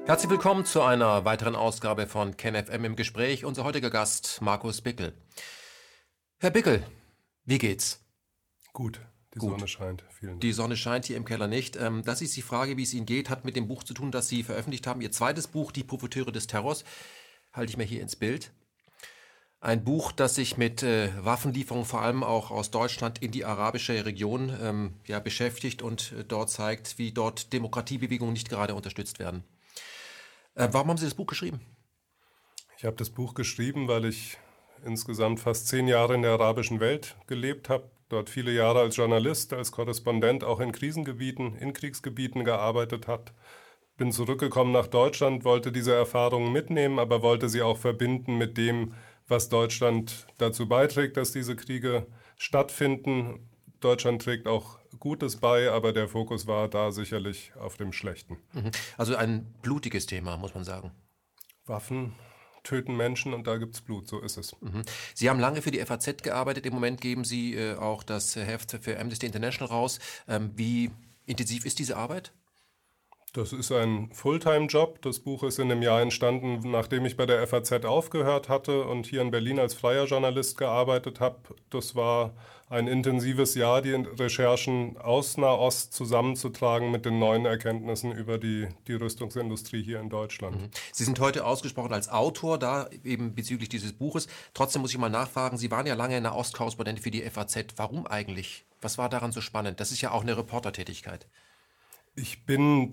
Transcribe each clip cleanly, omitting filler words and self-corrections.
Herzlich willkommen zu einer weiteren Ausgabe von KenFM im Gespräch. Unser heutiger Gast, Markus Bickel. Herr Bickel, wie geht's? Gut, die Sonne scheint. Vielen Dank. Die Sonne scheint hier im Keller nicht. Das ist die Frage, wie es Ihnen geht, hat mit dem Buch zu tun, das Sie veröffentlicht haben. Ihr zweites Buch, Die Profiteure des Terrors, halte ich mir hier ins Bild. Ein Buch, das sich mit Waffenlieferungen vor allem auch aus Deutschland in die arabische Region beschäftigt und dort zeigt, wie dort Demokratiebewegungen nicht gerade unterstützt werden. Warum haben Sie das Buch geschrieben? Ich habe das Buch geschrieben, weil ich insgesamt fast 10 Jahre in der arabischen Welt gelebt habe, dort viele Jahre als Journalist, als Korrespondent auch in Krisengebieten, in Kriegsgebieten gearbeitet hat. Bin zurückgekommen nach Deutschland, wollte diese Erfahrungen mitnehmen, aber wollte sie auch verbinden mit dem, was Deutschland dazu beiträgt, dass diese Kriege stattfinden. Deutschland trägt auch Gutes bei, aber der Fokus war da sicherlich auf dem Schlechten. Also ein blutiges Thema, muss man sagen. Waffen töten Menschen und da gibt's Blut, so ist es. Sie haben lange für die FAZ gearbeitet, im Moment geben Sie auch das Heft für Amnesty International raus. Wie intensiv ist diese Arbeit? Das ist ein Fulltime-Job. Das Buch ist in einem Jahr entstanden, nachdem ich bei der FAZ aufgehört hatte und hier in Berlin als freier Journalist gearbeitet habe. Das war ein intensives Jahr, die Recherchen aus Nahost zusammenzutragen mit den neuen Erkenntnissen über die Rüstungsindustrie hier in Deutschland. Sie sind heute ausgesprochen als Autor da, eben bezüglich dieses Buches. Trotzdem muss ich mal nachfragen, Sie waren ja lange Nahost-Korrespondent für die FAZ. Warum eigentlich? Was war daran so spannend? Das ist ja auch eine Reportertätigkeit. Ich bin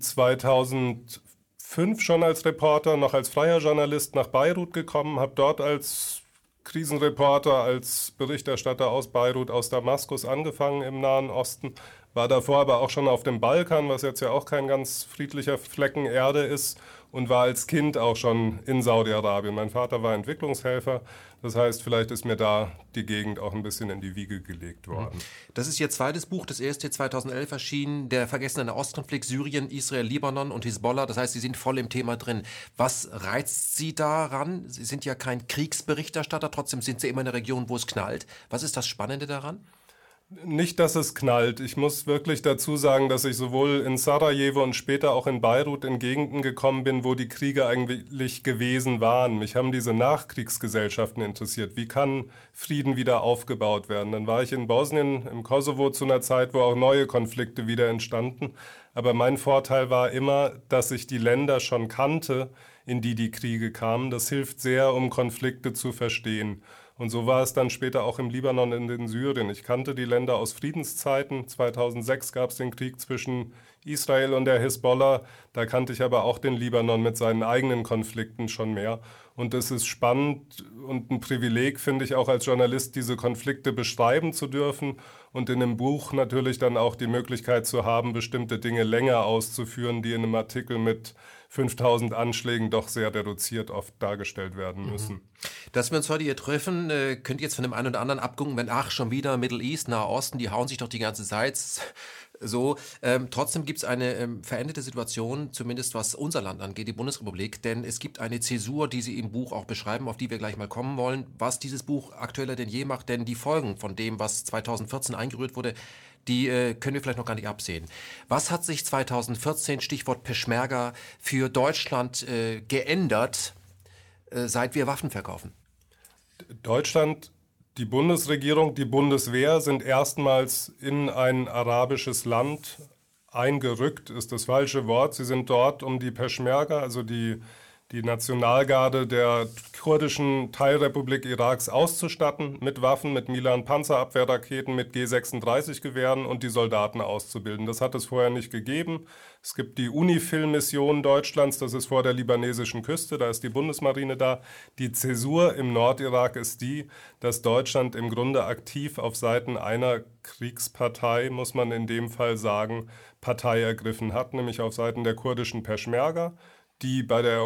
2005 schon als Reporter, noch als freier Journalist nach Beirut gekommen, habe dort als Krisenreporter, als Berichterstatter aus Beirut, aus Damaskus angefangen im Nahen Osten, war davor aber auch schon auf dem Balkan, was jetzt ja auch kein ganz friedlicher Flecken Erde ist, und war als Kind auch schon in Saudi-Arabien. Mein Vater war Entwicklungshelfer, das heißt, vielleicht ist mir da die Gegend auch ein bisschen in die Wiege gelegt worden. Das ist Ihr zweites Buch, das erste 2011 erschienen, der vergessene Nahostkonflikt, Syrien, Israel, Libanon und Hisbollah. Das heißt, Sie sind voll im Thema drin. Was reizt Sie daran? Sie sind ja kein Kriegsberichterstatter, trotzdem sind Sie immer in einer Region, wo es knallt. Was ist das Spannende daran? Nicht, dass es knallt. Ich muss wirklich dazu sagen, dass ich sowohl in Sarajevo und später auch in Beirut in Gegenden gekommen bin, wo die Kriege eigentlich gewesen waren. Mich haben diese Nachkriegsgesellschaften interessiert. Wie kann Frieden wieder aufgebaut werden? Dann war ich in Bosnien, im Kosovo zu einer Zeit, wo auch neue Konflikte wieder entstanden. Aber mein Vorteil war immer, dass ich die Länder schon kannte, in die Kriege kamen. Das hilft sehr, um Konflikte zu verstehen. Und so war es dann später auch im Libanon und in Syrien. Ich kannte die Länder aus Friedenszeiten. 2006 gab es den Krieg zwischen Israel und der Hisbollah. Da kannte ich aber auch den Libanon mit seinen eigenen Konflikten schon mehr. Und es ist spannend und ein Privileg, finde ich, auch als Journalist, diese Konflikte beschreiben zu dürfen und in einem Buch natürlich dann auch die Möglichkeit zu haben, bestimmte Dinge länger auszuführen, die in einem Artikel mit 5000 Anschlägen doch sehr reduziert oft dargestellt werden müssen. Dass wir uns heute hier treffen, könnte jetzt von dem einen oder anderen abgucken, wenn, schon wieder Middle East, Nahe Osten, die hauen sich doch die ganze Zeit so. Trotzdem gibt es eine veränderte Situation, zumindest was unser Land angeht, die Bundesrepublik, denn es gibt eine Zäsur, die Sie im Buch auch beschreiben, auf die wir gleich mal kommen wollen, was dieses Buch aktueller denn je macht, denn die Folgen von dem, was 2014 eingerührt wurde, die können wir vielleicht noch gar nicht absehen. Was hat sich 2014, Stichwort Peschmerga, für Deutschland geändert, seit wir Waffen verkaufen? Deutschland, die Bundesregierung, die Bundeswehr sind erstmals in ein arabisches Land eingerückt, ist das falsche Wort. Sie sind dort, um die Peschmerga, also die Nationalgarde der kurdischen Teilrepublik Iraks auszustatten mit Waffen, mit Milan-Panzerabwehrraketen, mit G36-Gewehren und die Soldaten auszubilden. Das hat es vorher nicht gegeben. Es gibt die UNIFIL-Mission Deutschlands, das ist vor der libanesischen Küste, da ist die Bundesmarine da. Die Zäsur im Nordirak ist die, dass Deutschland im Grunde aktiv auf Seiten einer Kriegspartei, muss man in dem Fall sagen, Partei ergriffen hat, nämlich auf Seiten der kurdischen Peschmerga, die bei der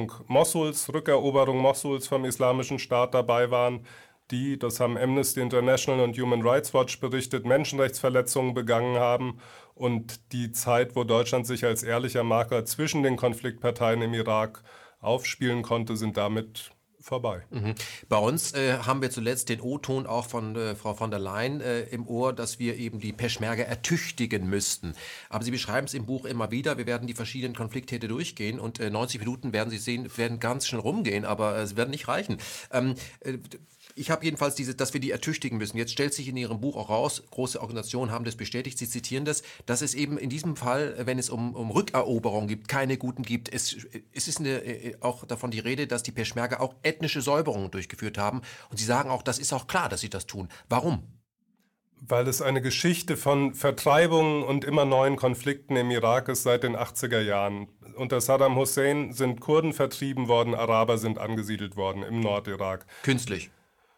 Rückeroberung Mosuls vom Islamischen Staat dabei waren, die, das haben Amnesty International und Human Rights Watch berichtet, Menschenrechtsverletzungen begangen haben und die Zeit, wo Deutschland sich als ehrlicher Makler zwischen den Konfliktparteien im Irak aufspielen konnte, sind damit vorbei. Bei uns haben wir zuletzt den O-Ton auch von Frau von der Leyen im Ohr, dass wir eben die Peschmerga ertüchtigen müssten. Aber Sie beschreiben es im Buch immer wieder, wir werden die verschiedenen Konfliktherde durchgehen und 90 Minuten werden Sie sehen, werden ganz schnell rumgehen, aber sie werden nicht reichen. Ich habe jedenfalls dass wir die ertüchtigen müssen. Jetzt stellt sich in Ihrem Buch auch raus, große Organisationen haben das bestätigt, Sie zitieren das, dass es eben in diesem Fall, wenn es um Rückeroberung gibt, keine guten gibt. Es ist auch davon die Rede, dass die Peschmerga auch ethnische Säuberungen durchgeführt haben. Und Sie sagen auch, das ist auch klar, dass sie das tun. Warum? Weil es eine Geschichte von Vertreibungen und immer neuen Konflikten im Irak ist seit den 80er Jahren. Unter Saddam Hussein sind Kurden vertrieben worden, Araber sind angesiedelt worden im Nordirak. Künstlich?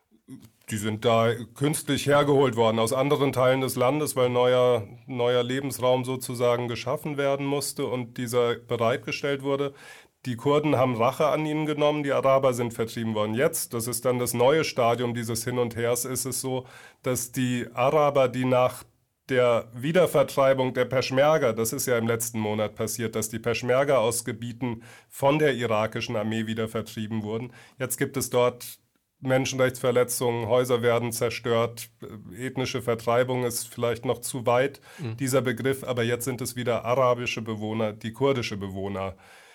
Die sind da künstlich hergeholt worden aus anderen Teilen des Landes, weil neuer Lebensraum sozusagen geschaffen werden musste und dieser bereitgestellt wurde. Die Kurden haben Rache an ihnen genommen, die Araber sind vertrieben worden. Jetzt, das ist dann das neue Stadium dieses Hin und Hers, ist es so, dass die Araber, die nach der Wiedervertreibung der Peschmerga, das ist ja im letzten Monat passiert, dass die Peschmerga aus Gebieten von der irakischen Armee wieder vertrieben wurden. Jetzt gibt es dort Menschenrechtsverletzungen, Häuser werden zerstört, ethnische Vertreibung ist vielleicht noch zu weit, dieser Begriff, aber jetzt sind es wieder arabische Bewohner, die kurdische Bewohner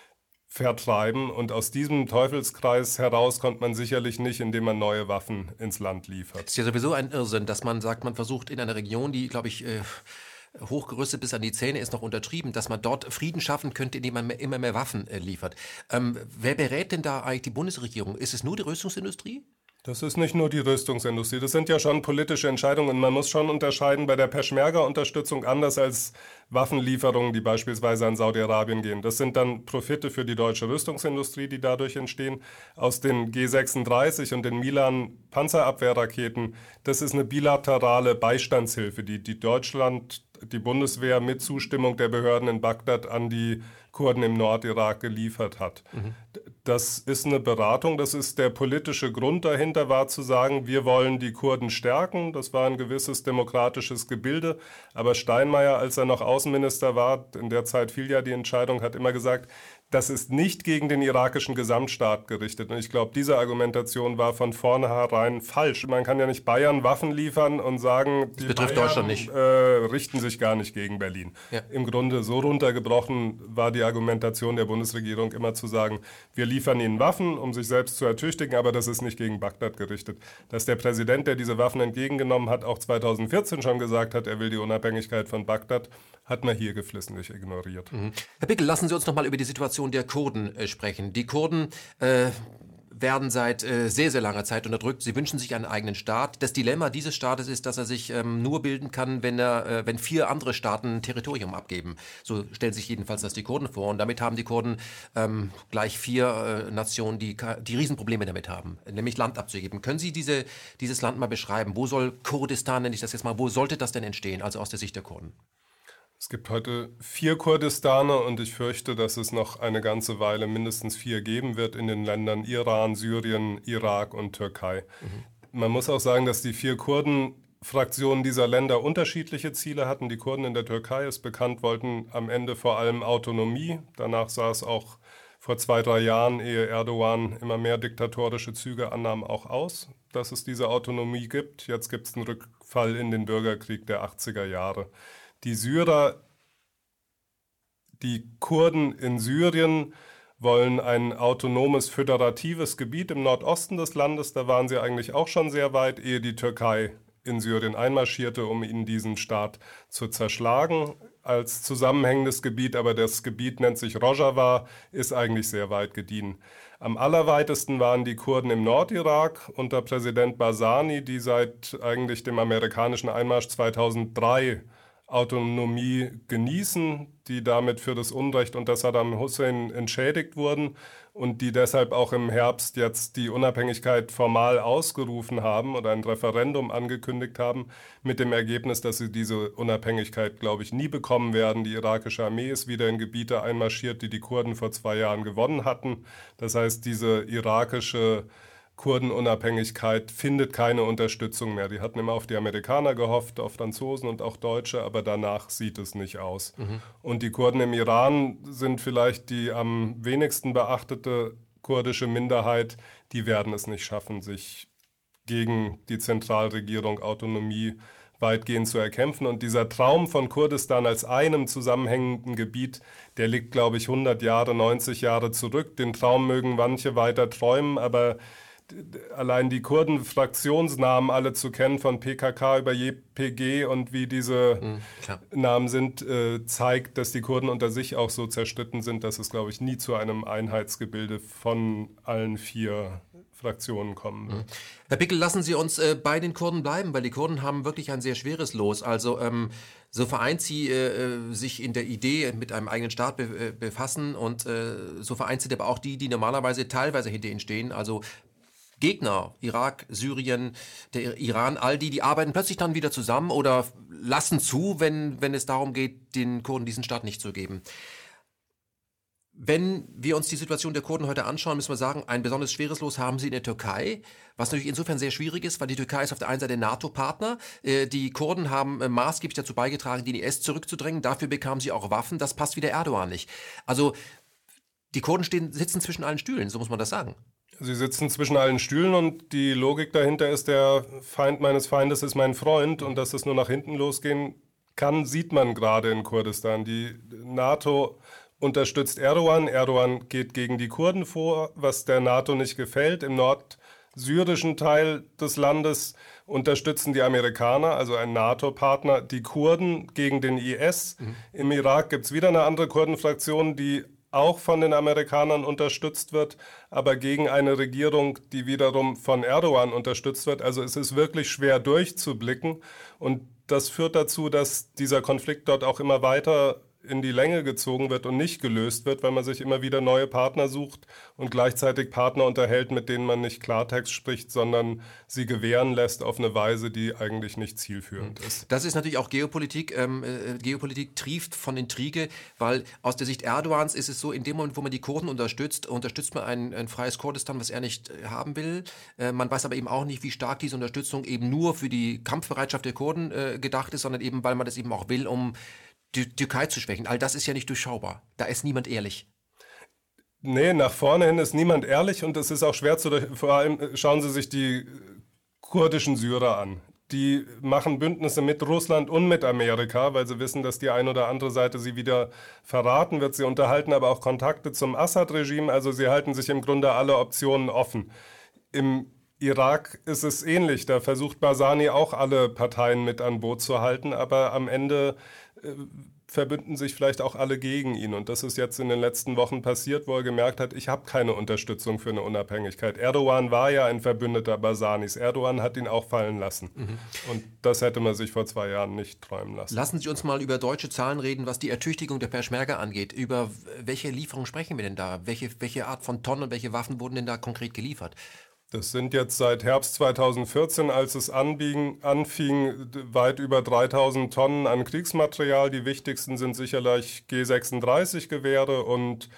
vertreiben und aus diesem Teufelskreis heraus kommt man sicherlich nicht, indem man neue Waffen ins Land liefert. Es ist ja sowieso ein Irrsinn, dass man sagt, man versucht in einer Region, die, glaube ich, hochgerüstet bis an die Zähne ist, noch untertrieben, dass man dort Frieden schaffen könnte, indem man immer mehr Waffen liefert. Wer berät denn da eigentlich die Bundesregierung? Ist es nur die Rüstungsindustrie? Das ist nicht nur die Rüstungsindustrie, das sind ja schon politische Entscheidungen und man muss schon unterscheiden bei der Peschmerga-Unterstützung anders als Waffenlieferungen, die beispielsweise an Saudi-Arabien gehen. Das sind dann Profite für die deutsche Rüstungsindustrie, die dadurch entstehen. Aus den G36 und den Milan Panzerabwehrraketen, das ist eine bilaterale Beistandshilfe, die Deutschland, die Bundeswehr mit Zustimmung der Behörden in Bagdad an die Kurden im Nordirak geliefert hat. Das ist eine Beratung, das ist der politische Grund dahinter, war zu sagen, wir wollen die Kurden stärken. Das war ein gewisses demokratisches Gebilde. Aber Steinmeier, als er noch Außenminister war, in der Zeit fiel ja die Entscheidung, hat immer gesagt, das ist nicht gegen den irakischen Gesamtstaat gerichtet. Und ich glaube, diese Argumentation war von vornherein falsch. Man kann ja nicht Bayern Waffen liefern und sagen, die betrifft Bayern, Deutschland nicht. Richten sich gar nicht gegen Berlin. Ja. Im Grunde so runtergebrochen war die Argumentation der Bundesregierung immer zu sagen, wir liefern ihnen Waffen, um sich selbst zu ertüchtigen, aber das ist nicht gegen Bagdad gerichtet. Dass der Präsident, der diese Waffen entgegengenommen hat, auch 2014 schon gesagt hat, er will die Unabhängigkeit von Bagdad, hat man hier geflissentlich ignoriert. Herr Bickel, lassen Sie uns noch mal über die Situation der Kurden sprechen. Die Kurden werden seit sehr, sehr langer Zeit unterdrückt. Sie wünschen sich einen eigenen Staat. Das Dilemma dieses Staates ist, dass er sich nur bilden kann, wenn 4 andere Staaten Territorium abgeben. So stellen sich jedenfalls das die Kurden vor. Und damit haben die Kurden gleich 4 Nationen, die Riesenprobleme damit haben, nämlich Land abzugeben. Können Sie dieses Land mal beschreiben? Wo soll Kurdistan, nenne ich das jetzt mal, wo sollte das denn entstehen, also aus der Sicht der Kurden? Es gibt heute 4 Kurdistane und ich fürchte, dass es noch eine ganze Weile mindestens 4 geben wird in den Ländern Iran, Syrien, Irak und Türkei. Man muss auch sagen, dass die 4 Kurdenfraktionen dieser Länder unterschiedliche Ziele hatten. Die Kurden in der Türkei, ist bekannt, wollten am Ende vor allem Autonomie. Danach sah es auch vor 2-3 Jahren, ehe Erdogan immer mehr diktatorische Züge annahm, auch aus, dass es diese Autonomie gibt. Jetzt gibt es einen Rückfall in den Bürgerkrieg der 80er Jahre. Die Syrer, die Kurden in Syrien wollen ein autonomes, föderatives Gebiet im Nordosten des Landes. Da waren sie eigentlich auch schon sehr weit, ehe die Türkei in Syrien einmarschierte, um ihnen diesen Staat zu zerschlagen als zusammenhängendes Gebiet. Aber das Gebiet nennt sich Rojava, ist eigentlich sehr weit gediehen. Am allerweitesten waren die Kurden im Nordirak unter Präsident Barzani, die seit eigentlich dem amerikanischen Einmarsch 2003 Autonomie genießen, die damit für das Unrecht unter Saddam Hussein entschädigt wurden und die deshalb auch im Herbst jetzt die Unabhängigkeit formal ausgerufen haben oder ein Referendum angekündigt haben, mit dem Ergebnis, dass sie diese Unabhängigkeit, glaube ich, nie bekommen werden. Die irakische Armee ist wieder in Gebiete einmarschiert, die die Kurden vor 2 Jahren gewonnen hatten. Das heißt, diese irakische Kurdenunabhängigkeit findet keine Unterstützung mehr. Die hatten immer auf die Amerikaner gehofft, auf Franzosen und auch Deutsche, aber danach sieht es nicht aus. Und die Kurden im Iran sind vielleicht die am wenigsten beachtete kurdische Minderheit, die werden es nicht schaffen, sich gegen die Zentralregierung Autonomie weitgehend zu erkämpfen. Und dieser Traum von Kurdistan als einem zusammenhängenden Gebiet, der liegt, glaube ich, 100 Jahre, 90 Jahre zurück. Den Traum mögen manche weiter träumen, aber allein die Kurden-Fraktionsnamen alle zu kennen, von PKK über YPG und wie diese Namen sind, zeigt, dass die Kurden unter sich auch so zerstritten sind, dass es, glaube ich, nie zu einem Einheitsgebilde von allen 4 Fraktionen kommen wird. Herr Pickel, lassen Sie uns bei den Kurden bleiben, weil die Kurden haben wirklich ein sehr schweres Los. Also so vereint sie sich in der Idee mit einem eigenen Staat befassen und so vereint sie aber auch die normalerweise teilweise hinter ihnen stehen, also Gegner, Irak, Syrien, der Iran, all die arbeiten plötzlich dann wieder zusammen oder lassen zu, wenn es darum geht, den Kurden diesen Staat nicht zu geben. Wenn wir uns die Situation der Kurden heute anschauen, müssen wir sagen, ein besonders schweres Los haben sie in der Türkei, was natürlich insofern sehr schwierig ist, weil die Türkei ist auf der einen Seite NATO-Partner. Die Kurden haben maßgeblich dazu beigetragen, den IS zurückzudrängen. Dafür bekamen sie auch Waffen. Das passt wieder Erdogan nicht. Also die Kurden sitzen zwischen allen Stühlen, so muss man das sagen. Sie sitzen zwischen allen Stühlen und die Logik dahinter ist, der Feind meines Feindes ist mein Freund und dass es nur nach hinten losgehen kann, sieht man gerade in Kurdistan. Die NATO unterstützt Erdogan. Erdogan geht gegen die Kurden vor, was der NATO nicht gefällt. Im nordsyrischen Teil des Landes unterstützen die Amerikaner, also ein NATO-Partner, die Kurden gegen den IS. Im Irak gibt es wieder eine andere Kurdenfraktion, die auch von den Amerikanern unterstützt wird, aber gegen eine Regierung, die wiederum von Erdogan unterstützt wird. Also es ist wirklich schwer durchzublicken und das führt dazu, dass dieser Konflikt dort auch immer weiter in die Länge gezogen wird und nicht gelöst wird, weil man sich immer wieder neue Partner sucht und gleichzeitig Partner unterhält, mit denen man nicht Klartext spricht, sondern sie gewähren lässt auf eine Weise, die eigentlich nicht zielführend ist. Das ist natürlich auch Geopolitik. Geopolitik trieft von Intrige, weil aus der Sicht Erdogans ist es so, in dem Moment, wo man die Kurden unterstützt man ein freies Kurdistan, was er nicht haben will. Man weiß aber eben auch nicht, wie stark diese Unterstützung eben nur für die Kampfbereitschaft der Kurden gedacht ist, sondern eben, weil man das eben auch will, um die Türkei zu schwächen. All das ist ja nicht durchschaubar. Da ist niemand ehrlich. Nee, nach vorne hin ist niemand ehrlich und es ist auch schwer vor allem schauen Sie sich die kurdischen Syrer an. Die machen Bündnisse mit Russland und mit Amerika, weil sie wissen, dass die eine oder andere Seite sie wieder verraten wird. Sie unterhalten aber auch Kontakte zum Assad-Regime, also sie halten sich im Grunde alle Optionen offen. Im Irak ist es ähnlich, da versucht Barzani auch alle Parteien mit an Boot zu halten, aber am Ende verbünden sich vielleicht auch alle gegen ihn. Und das ist jetzt in den letzten Wochen passiert, wo er gemerkt hat, ich habe keine Unterstützung für eine Unabhängigkeit. Erdogan war ja ein Verbündeter Barzanis. Erdogan hat ihn auch fallen lassen. Und das hätte man sich vor 2 Jahren nicht träumen lassen. Lassen Sie uns mal über deutsche Zahlen reden, was die Ertüchtigung der Peschmerga angeht. Über welche Lieferungen sprechen wir denn da? Welche Art von Tonnen und welche Waffen wurden denn da konkret geliefert? Das sind jetzt seit Herbst 2014, als es anfing, weit über 3000 Tonnen an Kriegsmaterial. Die wichtigsten sind sicherlich G36-Gewehre und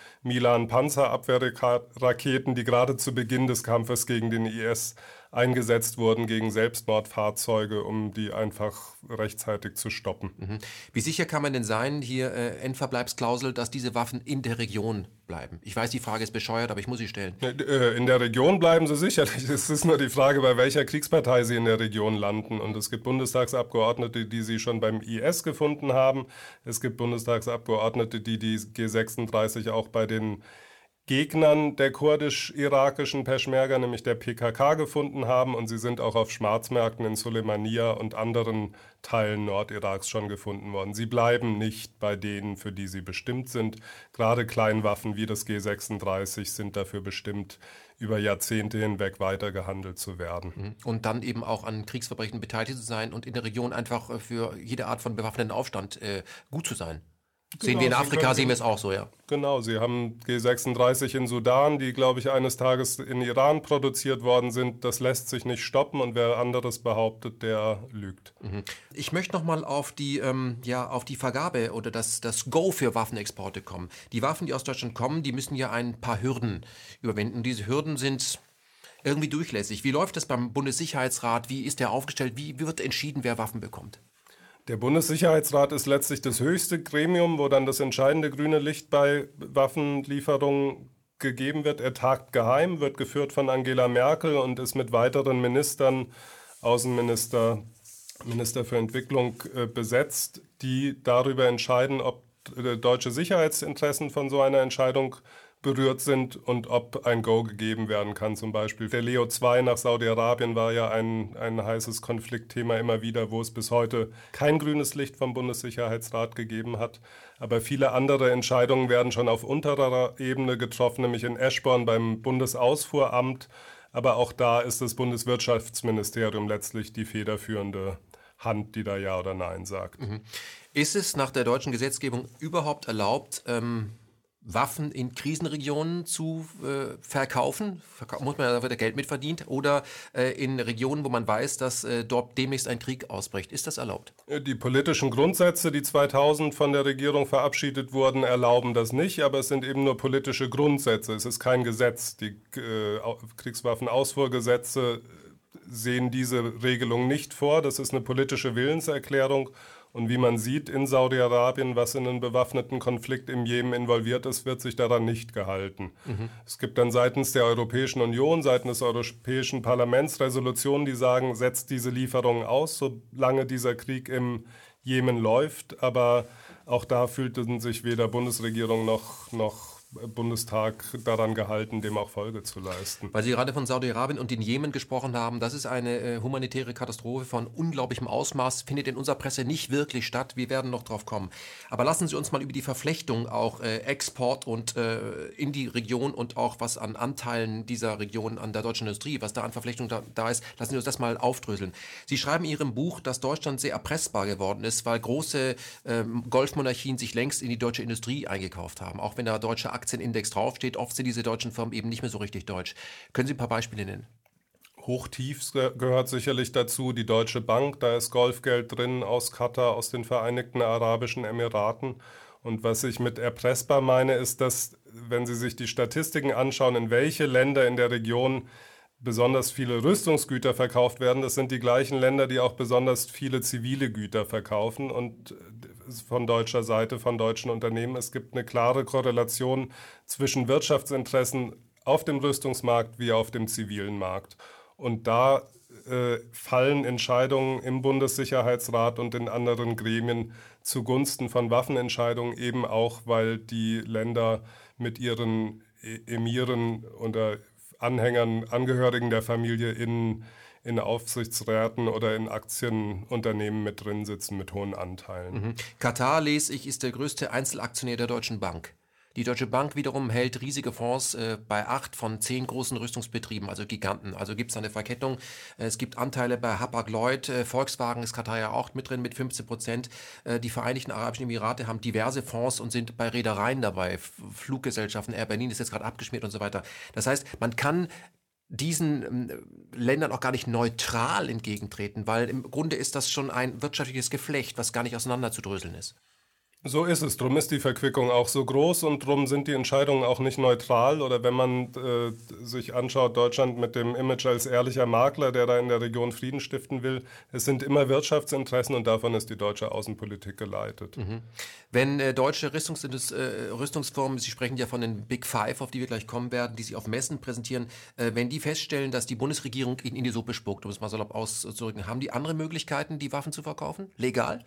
Milan-Panzerabwehrraketen, die gerade zu Beginn des Kampfes gegen den IS eingesetzt wurden, gegen Selbstmordfahrzeuge, um die einfach rechtzeitig zu stoppen. Wie sicher kann man denn sein, hier Endverbleibsklausel, dass diese Waffen in der Region bleiben? Ich weiß, die Frage ist bescheuert, aber ich muss sie stellen. In der Region bleiben sie sicherlich. Es ist nur die Frage, bei welcher Kriegspartei sie in der Region landen. Und es gibt Bundestagsabgeordnete, die sie schon beim IS gefunden haben. Es gibt Bundestagsabgeordnete, die G36 auch bei den Gegnern der kurdisch-irakischen Peschmerga, nämlich der PKK, gefunden haben. Und sie sind auch auf Schwarzmärkten in Suleimania und anderen Teilen Nordiraks schon gefunden worden. Sie bleiben nicht bei denen, für die sie bestimmt sind. Gerade Kleinwaffen wie das G36 sind dafür bestimmt, über Jahrzehnte hinweg weitergehandelt zu werden. Und dann eben auch an Kriegsverbrechen beteiligt zu sein und in der Region einfach für jede Art von bewaffneten Aufstand gut zu sein. Sehen wir in Afrika, sehen wir es auch so, ja. Genau, sie haben G36 in Sudan, die, glaube ich, eines Tages in Iran produziert worden sind. Das lässt sich nicht stoppen und wer anderes behauptet, der lügt. Ich möchte nochmal auf die Vergabe oder das Go für Waffenexporte kommen. Die Waffen, die aus Deutschland kommen, die müssen ja ein paar Hürden überwinden. Diese Hürden sind irgendwie durchlässig. Wie läuft das beim Bundessicherheitsrat? Wie ist der aufgestellt? Wie wird entschieden, wer Waffen bekommt? Der Bundessicherheitsrat ist letztlich das höchste Gremium, wo dann das entscheidende grüne Licht bei Waffenlieferungen gegeben wird. Er tagt geheim, wird geführt von Angela Merkel und ist mit weiteren Ministern, Außenminister, Minister für Entwicklung besetzt, die darüber entscheiden, ob deutsche Sicherheitsinteressen von so einer Entscheidung berührt sind und ob ein Go gegeben werden kann. Zum Beispiel der Leo 2 nach Saudi-Arabien war ja ein heißes Konfliktthema immer wieder, wo es bis heute kein grünes Licht vom Bundessicherheitsrat gegeben hat. Aber viele andere Entscheidungen werden schon auf unterer Ebene getroffen, nämlich in Eschborn beim Bundesausfuhramt. Aber auch da ist das Bundeswirtschaftsministerium letztlich die federführende Hand, die da Ja oder Nein sagt. Ist es nach der deutschen Gesetzgebung überhaupt erlaubt, Waffen in Krisenregionen zu verkaufen? Muss man ja dafür Geld mitverdient? Oder in Regionen, wo man weiß, dass dort demnächst ein Krieg ausbricht? Ist das erlaubt? Die politischen Grundsätze, die 2000 von der Regierung verabschiedet wurden, erlauben das nicht, aber es sind eben nur politische Grundsätze. Es ist kein Gesetz. Die Kriegswaffenausfuhrgesetze sehen diese Regelung nicht vor. Das ist eine politische Willenserklärung. Und wie man sieht in Saudi-Arabien, was in einen bewaffneten Konflikt im Jemen involviert ist, wird sich daran nicht gehalten. Es gibt dann seitens der Europäischen Union, seitens des Europäischen Parlaments Resolutionen, die sagen, setzt diese Lieferungen aus, solange dieser Krieg im Jemen läuft. Aber auch da fühlten sich weder Bundesregierung noch Bundestag daran gehalten, dem auch Folge zu leisten. Weil Sie gerade von Saudi-Arabien und den Jemen gesprochen haben, das ist eine humanitäre Katastrophe von unglaublichem Ausmaß, findet in unserer Presse nicht wirklich statt. Wir werden noch drauf kommen. Aber lassen Sie uns mal über die Verflechtung auch Export und in die Region und auch was an Anteilen dieser Region an der deutschen Industrie, was da an Verflechtung da ist, lassen Sie uns das mal aufdröseln. Sie schreiben in Ihrem Buch, dass Deutschland sehr erpressbar geworden ist, weil große Golfmonarchien sich längst in die deutsche Industrie eingekauft haben, auch wenn da deutsche Aktienindex draufsteht. Oft sind diese deutschen Firmen eben nicht mehr so richtig deutsch. Können Sie ein paar Beispiele nennen? Hochtief gehört sicherlich dazu die Deutsche Bank. Da ist Golfgeld drin aus Katar, aus den Vereinigten Arabischen Emiraten. Und was ich mit erpressbar meine, ist, dass, wenn Sie sich die Statistiken anschauen, in welche Länder in der Region besonders viele Rüstungsgüter verkauft werden, das sind die gleichen Länder, die auch besonders viele zivile Güter verkaufen. Und von deutscher Seite, von deutschen Unternehmen, es gibt eine klare Korrelation zwischen Wirtschaftsinteressen auf dem Rüstungsmarkt wie auf dem zivilen Markt. Und da fallen Entscheidungen im Bundessicherheitsrat und in anderen Gremien zugunsten von Waffenentscheidungen, eben auch, weil die Länder mit ihren Emiren oder Anhängern, Angehörigen der Familie in Aufsichtsräten oder in Aktienunternehmen mit drin sitzen mit hohen Anteilen. Katar, lese ich, ist der größte Einzelaktionär der Deutschen Bank. Die Deutsche Bank wiederum hält riesige Fonds bei 8 von 10 großen Rüstungsbetrieben, also Giganten. Also gibt es eine Verkettung. Es gibt Anteile bei Hapag-Lloyd, Volkswagen ist Katar ja auch mit drin mit 15%. Die Vereinigten Arabischen Emirate haben diverse Fonds und sind bei Reedereien dabei. Fluggesellschaften, Air Berlin ist jetzt gerade abgeschmiert und so weiter. Das heißt, man kann diesen Ländern auch gar nicht neutral entgegentreten, weil im Grunde ist das schon ein wirtschaftliches Geflecht, was gar nicht auseinanderzudröseln ist. So ist es. Drum ist die Verquickung auch so groß und drum sind die Entscheidungen auch nicht neutral. Oder wenn man sich anschaut, Deutschland mit dem Image als ehrlicher Makler, der da in der Region Frieden stiften will, es sind immer Wirtschaftsinteressen und davon ist die deutsche Außenpolitik geleitet. Wenn deutsche Rüstungsfirmen, Sie sprechen ja von den Big Five, auf die wir gleich kommen werden, die sich auf Messen präsentieren, wenn die feststellen, dass die Bundesregierung ihnen in die Suppe spuckt, um es mal salopp auszudrücken, haben die andere Möglichkeiten, die Waffen zu verkaufen? Legal?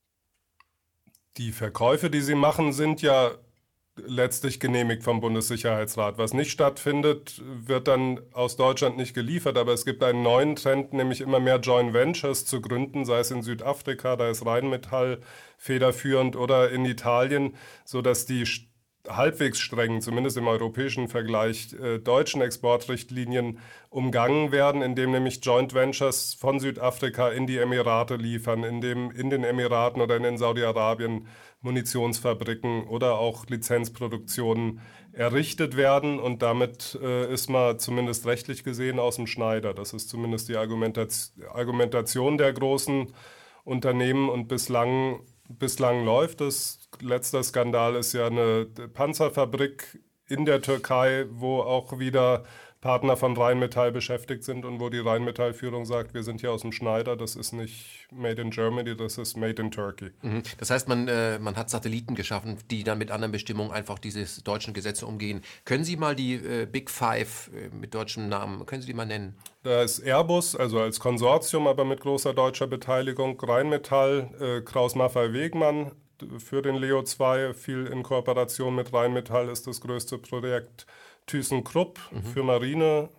Die Verkäufe, die sie machen, sind ja letztlich genehmigt vom Bundessicherheitsrat. Was nicht stattfindet, wird dann aus Deutschland nicht geliefert. Aber es gibt einen neuen Trend, nämlich immer mehr Joint Ventures zu gründen, sei es in Südafrika, da ist Rheinmetall federführend, oder in Italien, sodass die halbwegs strengen, zumindest im europäischen Vergleich, deutschen Exportrichtlinien umgangen werden, indem nämlich Joint Ventures von Südafrika in die Emirate liefern, in den Emiraten oder in Saudi-Arabien Munitionsfabriken oder auch Lizenzproduktionen errichtet werden. Und damit ist man zumindest rechtlich gesehen aus dem Schneider. Das ist zumindest die Argumentation der großen Unternehmen und bislang läuft es. Letzter Skandal ist ja eine Panzerfabrik in der Türkei, wo auch wieder Partner von Rheinmetall beschäftigt sind und wo die Rheinmetall-Führung sagt, wir sind hier aus dem Schneider, das ist nicht made in Germany, das ist made in Turkey. Das heißt, man hat Satelliten geschaffen, die dann mit anderen Bestimmungen einfach diese deutschen Gesetze umgehen. Können Sie mal die Big Five mit deutschem Namen, können Sie die mal nennen? Da ist Airbus, also als Konsortium, aber mit großer deutscher Beteiligung, Rheinmetall, Krauss-Maffei-Wegmann für den Leo 2, viel in Kooperation mit Rheinmetall ist das größte Projekt, ThyssenKrupp für Marine,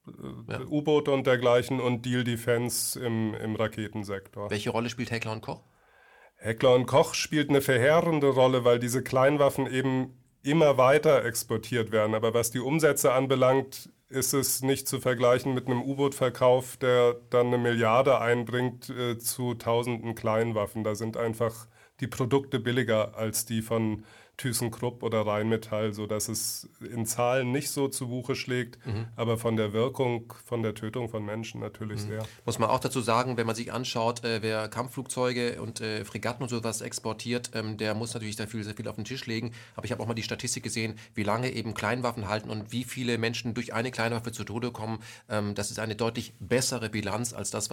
U-Boote und dergleichen und Diehl Defense im Raketensektor. Welche Rolle spielt Heckler & Koch? Heckler & Koch spielt eine verheerende Rolle, weil diese Kleinwaffen eben immer weiter exportiert werden. Aber was die Umsätze anbelangt, ist es nicht zu vergleichen mit einem U-Boot-Verkauf, der dann 1 Milliarde einbringt zu tausenden Kleinwaffen. Da sind einfach die Produkte billiger als die von ThyssenKrupp oder Rheinmetall, sodass es in Zahlen nicht so zu Buche schlägt, aber von der Wirkung, von der Tötung von Menschen natürlich sehr. Muss man auch dazu sagen, wenn man sich anschaut, wer Kampfflugzeuge und Fregatten und sowas exportiert, der muss natürlich sehr viel auf den Tisch legen. Aber ich habe auch mal die Statistik gesehen, wie lange eben Kleinwaffen halten und wie viele Menschen durch eine Kleinwaffe zu Tode kommen. Das ist eine deutlich bessere Bilanz als das,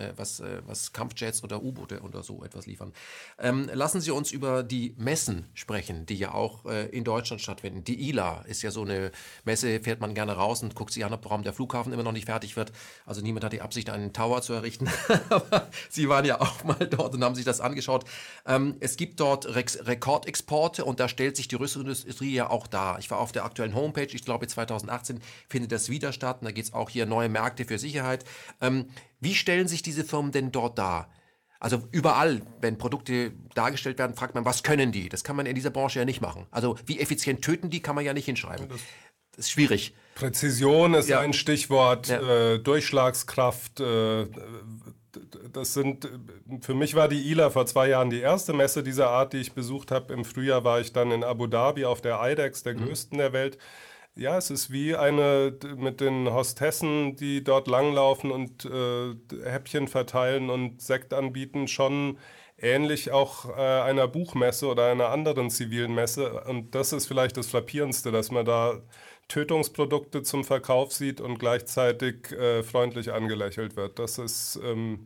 was Kampfjets oder U-Boote oder so etwas liefern. Lassen Sie uns über die Messen sprechen, die ja auch in Deutschland stattfinden. Die ILA ist ja so eine Messe, fährt man gerne raus und guckt sich an, warum der Flughafen immer noch nicht fertig wird. Also niemand hat die Absicht, einen Tower zu errichten. Aber Sie waren ja auch mal dort und haben sich das angeschaut. Es gibt dort Rekordexporte und da stellt sich die Rüstungsindustrie ja auch dar. Ich war auf der aktuellen Homepage, ich glaube 2018 findet das wieder statt und da geht es auch hier neue Märkte für Sicherheit. Wie stellen sich diese Firmen denn dort dar? Also überall, wenn Produkte dargestellt werden, fragt man, was können die? Das kann man in dieser Branche ja nicht machen. Also wie effizient töten die, kann man ja nicht hinschreiben. Das ist schwierig. Präzision ist ein Stichwort, Durchschlagskraft. Für mich war die ILA vor 2 Jahren die erste Messe dieser Art, die ich besucht habe. Im Frühjahr war ich dann in Abu Dhabi auf der IDEX, der größten der Welt. Ja, es ist wie eine mit den Hostessen, die dort langlaufen und Häppchen verteilen und Sekt anbieten, schon ähnlich auch einer Buchmesse oder einer anderen zivilen Messe. Und das ist vielleicht das Frappierendste, dass man da Tötungsprodukte zum Verkauf sieht und gleichzeitig freundlich angelächelt wird. Es ist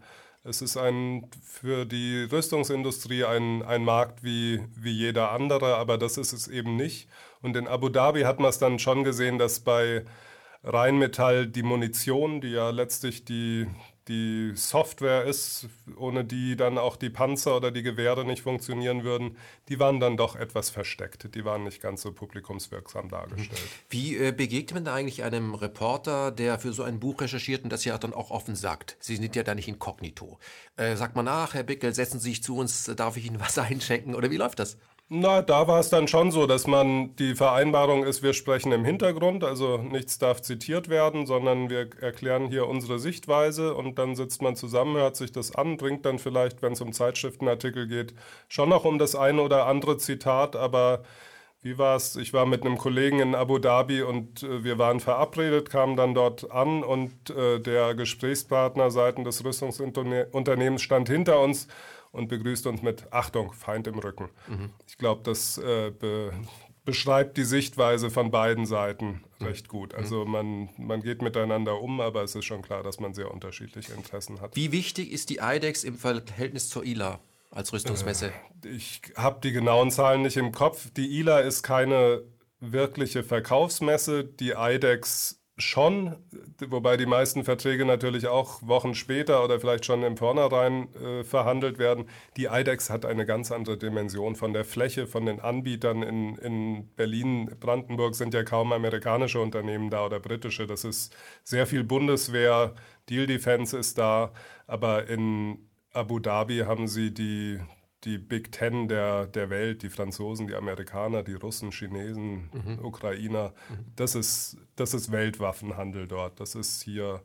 für die Rüstungsindustrie ein Markt wie jeder andere, aber das ist es eben nicht. Und in Abu Dhabi hat man es dann schon gesehen, dass bei Rheinmetall die Munition, die ja letztlich die Software ist, ohne die dann auch die Panzer oder die Gewehre nicht funktionieren würden, die waren dann doch etwas versteckt. Die waren nicht ganz so publikumswirksam dargestellt. Wie begegnet man da eigentlich einem Reporter, der für so ein Buch recherchiert und das ja dann auch offen sagt? Sie sind ja da nicht inkognito. Sagt man, ach, Herr Bickel, setzen Sie sich zu uns, darf ich Ihnen was einschenken? Oder wie läuft das? Na, da war es dann schon so, dass die Vereinbarung ist, wir sprechen im Hintergrund, also nichts darf zitiert werden, sondern wir erklären hier unsere Sichtweise und dann sitzt man zusammen, hört sich das an, bringt dann vielleicht, wenn es um Zeitschriftenartikel geht, schon noch um das eine oder andere Zitat, aber wie war es? Ich war mit einem Kollegen in Abu Dhabi und wir waren verabredet, kamen dann dort an und der Gesprächspartner seitens des Rüstungsunternehmens stand hinter uns und begrüßt uns mit Achtung, Feind im Rücken. Ich glaube, das beschreibt die Sichtweise von beiden Seiten recht gut. Also man geht miteinander um, aber es ist schon klar, dass man sehr unterschiedliche Interessen hat. Wie wichtig ist die IDEX im Verhältnis zur ILA als Rüstungsmesse? Ich habe die genauen Zahlen nicht im Kopf. Die ILA ist keine wirkliche Verkaufsmesse, die IDEX schon, wobei die meisten Verträge natürlich auch Wochen später oder vielleicht schon im Vornherein verhandelt werden. Die IDEX hat eine ganz andere Dimension von der Fläche, von den Anbietern. In Berlin, Brandenburg sind ja kaum amerikanische Unternehmen da oder britische. Das ist sehr viel Bundeswehr, Diehl Defense ist da, aber in Abu Dhabi haben sie die Big Ten der Welt, die Franzosen, die Amerikaner, die Russen, Chinesen, Ukrainer. Das ist Weltwaffenhandel dort. Das ist hier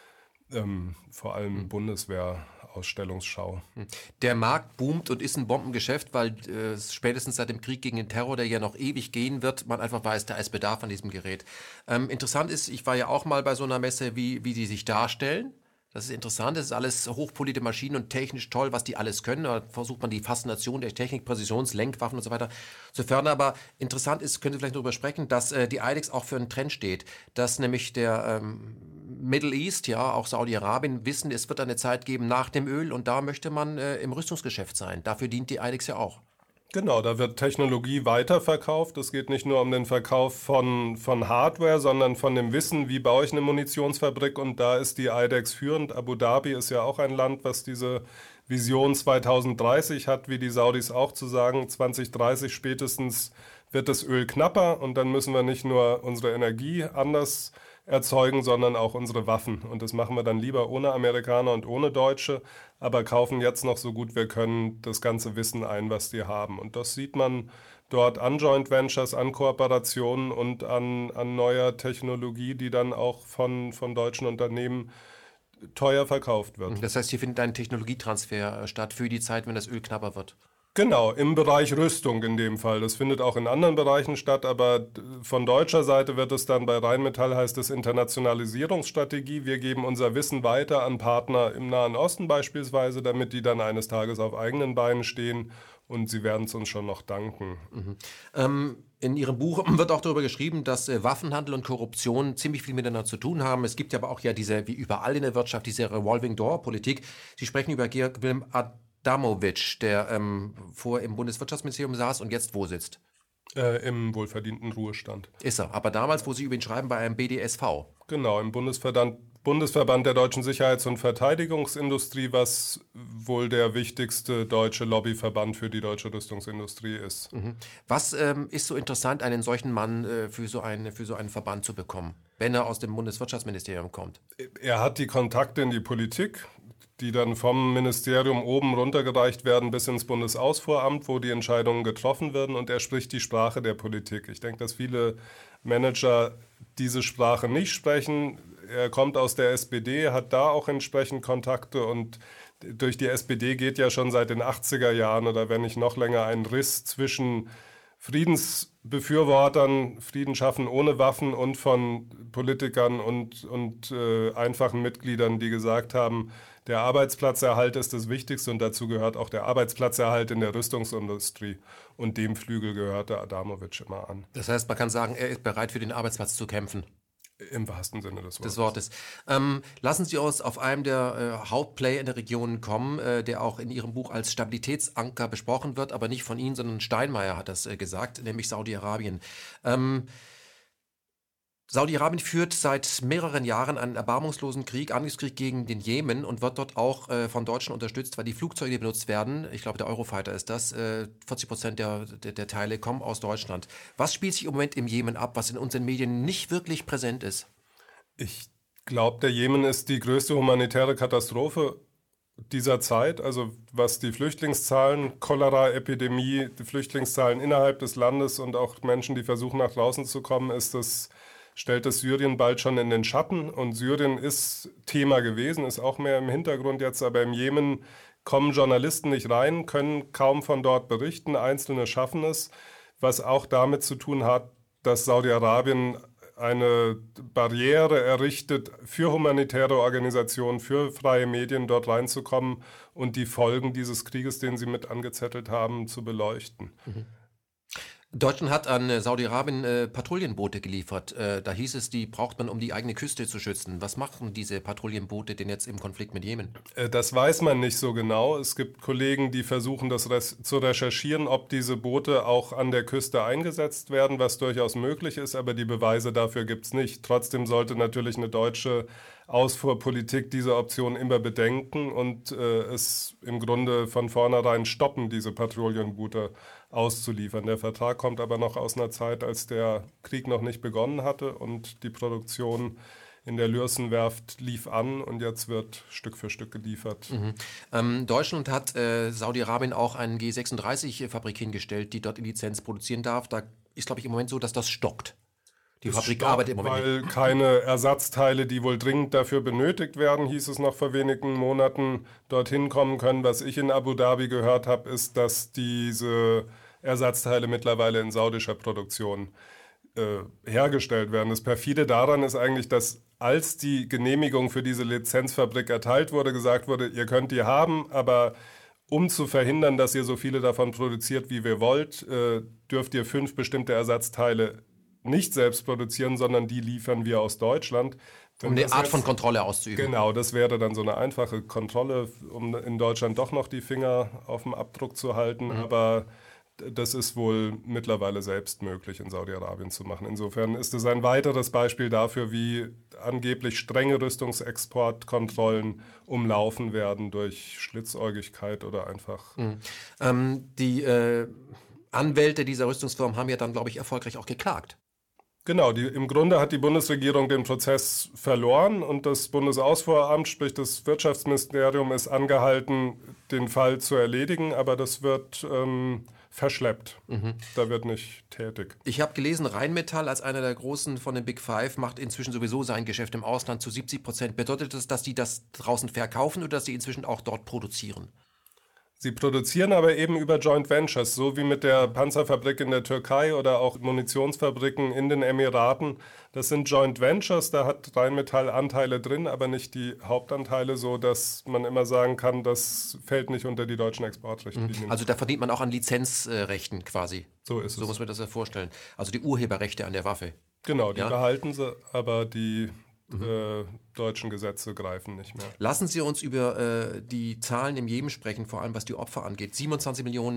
vor allem Bundeswehr-Ausstellungsschau. Der Markt boomt und ist ein Bombengeschäft, weil spätestens seit dem Krieg gegen den Terror, der ja noch ewig gehen wird, man einfach weiß, da ist Bedarf an diesem Gerät. Interessant ist, ich war ja auch mal bei so einer Messe, wie die sich darstellen. Das ist interessant, das ist alles hochpolierte Maschinen und technisch toll, was die alles können. Da versucht man die Faszination der Technik, Präzisionslenkwaffen und so weiter zu fördern. Aber interessant ist, können Sie vielleicht darüber sprechen, dass die IDEX auch für einen Trend steht, dass nämlich der Middle East, ja, auch Saudi-Arabien, wissen, es wird eine Zeit geben nach dem Öl und da möchte man im Rüstungsgeschäft sein. Dafür dient die IDEX ja auch. Genau, da wird Technologie weiterverkauft. Es geht nicht nur um den Verkauf von Hardware, sondern von dem Wissen, wie baue ich eine Munitionsfabrik. Und da ist die IDEX führend. Abu Dhabi ist ja auch ein Land, was diese Vision 2030 hat, wie die Saudis auch zu sagen, 2030 spätestens wird das Öl knapper und dann müssen wir nicht nur unsere Energie anders erzeugen, sondern auch unsere Waffen. Und das machen wir dann lieber ohne Amerikaner und ohne Deutsche, aber kaufen jetzt noch so gut wir können das ganze Wissen ein, was die haben. Und das sieht man dort an Joint Ventures, an Kooperationen und an neuer Technologie, die dann auch von deutschen Unternehmen teuer verkauft wird. Das heißt, hier findet ein Technologietransfer statt für die Zeit, wenn das Öl knapper wird. Genau, im Bereich Rüstung in dem Fall. Das findet auch in anderen Bereichen statt, aber von deutscher Seite wird es dann bei Rheinmetall, heißt es Internationalisierungsstrategie. Wir geben unser Wissen weiter an Partner im Nahen Osten beispielsweise, damit die dann eines Tages auf eigenen Beinen stehen und sie werden es uns schon noch danken. In Ihrem Buch wird auch darüber geschrieben, dass Waffenhandel und Korruption ziemlich viel miteinander zu tun haben. Es gibt aber auch ja diese, wie überall in der Wirtschaft, diese Revolving-Door-Politik. Sie sprechen über Georg Wilhelm Adamovich, der vorher im Bundeswirtschaftsministerium saß und jetzt wo sitzt? Im wohlverdienten Ruhestand. Ist er. Aber damals, wo Sie über ihn schreiben, bei einem BDSV. Genau, im Bundesverband der deutschen Sicherheits- und Verteidigungsindustrie, was wohl der wichtigste deutsche Lobbyverband für die deutsche Rüstungsindustrie ist. Was ist so interessant, einen solchen Mann für so einen Verband zu bekommen, wenn er aus dem Bundeswirtschaftsministerium kommt? Er hat die Kontakte in die Politik, die dann vom Ministerium oben runtergereicht werden bis ins Bundesausfuhramt, wo die Entscheidungen getroffen werden und er spricht die Sprache der Politik. Ich denke, dass viele Manager diese Sprache nicht sprechen. Er kommt aus der SPD, hat da auch entsprechend Kontakte und durch die SPD geht ja schon seit den 80er Jahren oder wenn nicht noch länger ein Riss zwischen Friedensbefürwortern, Frieden schaffen ohne Waffen und von Politikern und einfachen Mitgliedern, die gesagt haben, der Arbeitsplatzerhalt ist das Wichtigste und dazu gehört auch der Arbeitsplatzerhalt in der Rüstungsindustrie. Und dem Flügel gehörte Adamovich immer an. Das heißt, man kann sagen, er ist bereit, für den Arbeitsplatz zu kämpfen. Im wahrsten Sinne des Wortes. Lassen Sie uns auf einem der Hauptplayer in der Region kommen, der auch in Ihrem Buch als Stabilitätsanker besprochen wird, aber nicht von Ihnen, sondern Steinmeier hat das gesagt, nämlich Saudi-Arabien. Saudi-Arabien führt seit mehreren Jahren einen erbarmungslosen Angriffskrieg gegen den Jemen und wird dort auch von Deutschen unterstützt, weil die Flugzeuge, die benutzt werden, ich glaube der Eurofighter ist das, 40% der Teile kommen aus Deutschland. Was spielt sich im Moment im Jemen ab, was in unseren Medien nicht wirklich präsent ist? Ich glaube, der Jemen ist die größte humanitäre Katastrophe dieser Zeit, also was die Flüchtlingszahlen, Cholera-Epidemie, die Flüchtlingszahlen innerhalb des Landes und auch Menschen, die versuchen nach draußen zu kommen, stellt das Syrien bald schon in den Schatten. Und Syrien ist Thema gewesen, ist auch mehr im Hintergrund jetzt, aber im Jemen kommen Journalisten nicht rein, können kaum von dort berichten, Einzelne schaffen es, was auch damit zu tun hat, dass Saudi-Arabien eine Barriere errichtet für humanitäre Organisationen, für freie Medien dort reinzukommen und die Folgen dieses Krieges, den sie mit angezettelt haben, zu beleuchten. Deutschland hat an Saudi-Arabien Patrouillenboote geliefert. Da hieß es, die braucht man, um die eigene Küste zu schützen. Was machen diese Patrouillenboote denn jetzt im Konflikt mit Jemen? Das weiß man nicht so genau. Es gibt Kollegen, die versuchen, das zu recherchieren, ob diese Boote auch an der Küste eingesetzt werden, was durchaus möglich ist, aber die Beweise dafür gibt es nicht. Trotzdem sollte natürlich eine deutsche Ausfuhrpolitik diese Option immer bedenken und es im Grunde von vornherein stoppen, diese Patrouillenboote auszuliefern. Der Vertrag kommt aber noch aus einer Zeit, als der Krieg noch nicht begonnen hatte und die Produktion in der Lürsenwerft lief an und jetzt wird Stück für Stück geliefert. Deutschland hat Saudi-Arabien auch einen G36-Fabrik hingestellt, die dort in Lizenz produzieren darf. Da ist, glaube ich, im Moment so, dass das stockt. Die Fabrik arbeitet im Moment weil keine Ersatzteile, die wohl dringend dafür benötigt werden, hieß es noch vor wenigen Monaten, dorthin kommen können. Was ich in Abu Dhabi gehört habe, ist, dass diese Ersatzteile mittlerweile in saudischer Produktion hergestellt werden. Das perfide daran ist eigentlich, dass als die Genehmigung für diese Lizenzfabrik erteilt wurde, gesagt wurde, ihr könnt die haben, aber um zu verhindern, dass ihr so viele davon produziert, wie ihr wollt, dürft ihr 5 bestimmte Ersatzteile nicht selbst produzieren, sondern die liefern wir aus Deutschland. Um eine Art von Kontrolle auszuüben. Genau, das wäre dann so eine einfache Kontrolle, um in Deutschland doch noch die Finger auf dem Abdruck zu halten. Aber das ist wohl mittlerweile selbst möglich in Saudi-Arabien zu machen. Insofern ist es ein weiteres Beispiel dafür, wie angeblich strenge Rüstungsexportkontrollen umlaufen werden durch Schlitzäugigkeit oder einfach... Die Anwälte dieser Rüstungsfirmen haben ja dann, glaube ich, erfolgreich auch geklagt. Genau, im Grunde hat die Bundesregierung den Prozess verloren und das Bundesausfuhramt, sprich das Wirtschaftsministerium, ist angehalten, den Fall zu erledigen, aber das wird verschleppt. Da wird nicht tätig. Ich habe gelesen, Rheinmetall als einer der großen von den Big Five macht inzwischen sowieso sein Geschäft im Ausland zu 70%. Bedeutet das, dass die das draußen verkaufen oder dass die inzwischen auch dort produzieren? Sie produzieren aber eben über Joint Ventures, so wie mit der Panzerfabrik in der Türkei oder auch Munitionsfabriken in den Emiraten. Das sind Joint Ventures, da hat Rheinmetall Anteile drin, aber nicht die Hauptanteile, so dass man immer sagen kann, das fällt nicht unter die deutschen Exportrichtlinien. Also da verdient man auch an Lizenzrechten quasi. So ist es. So muss man das ja vorstellen. Also die Urheberrechte an der Waffe. Genau, die behalten sie, aber die deutschen Gesetze greifen nicht mehr. Lassen Sie uns über die Zahlen im Jemen sprechen, vor allem was die Opfer angeht. 27 Millionen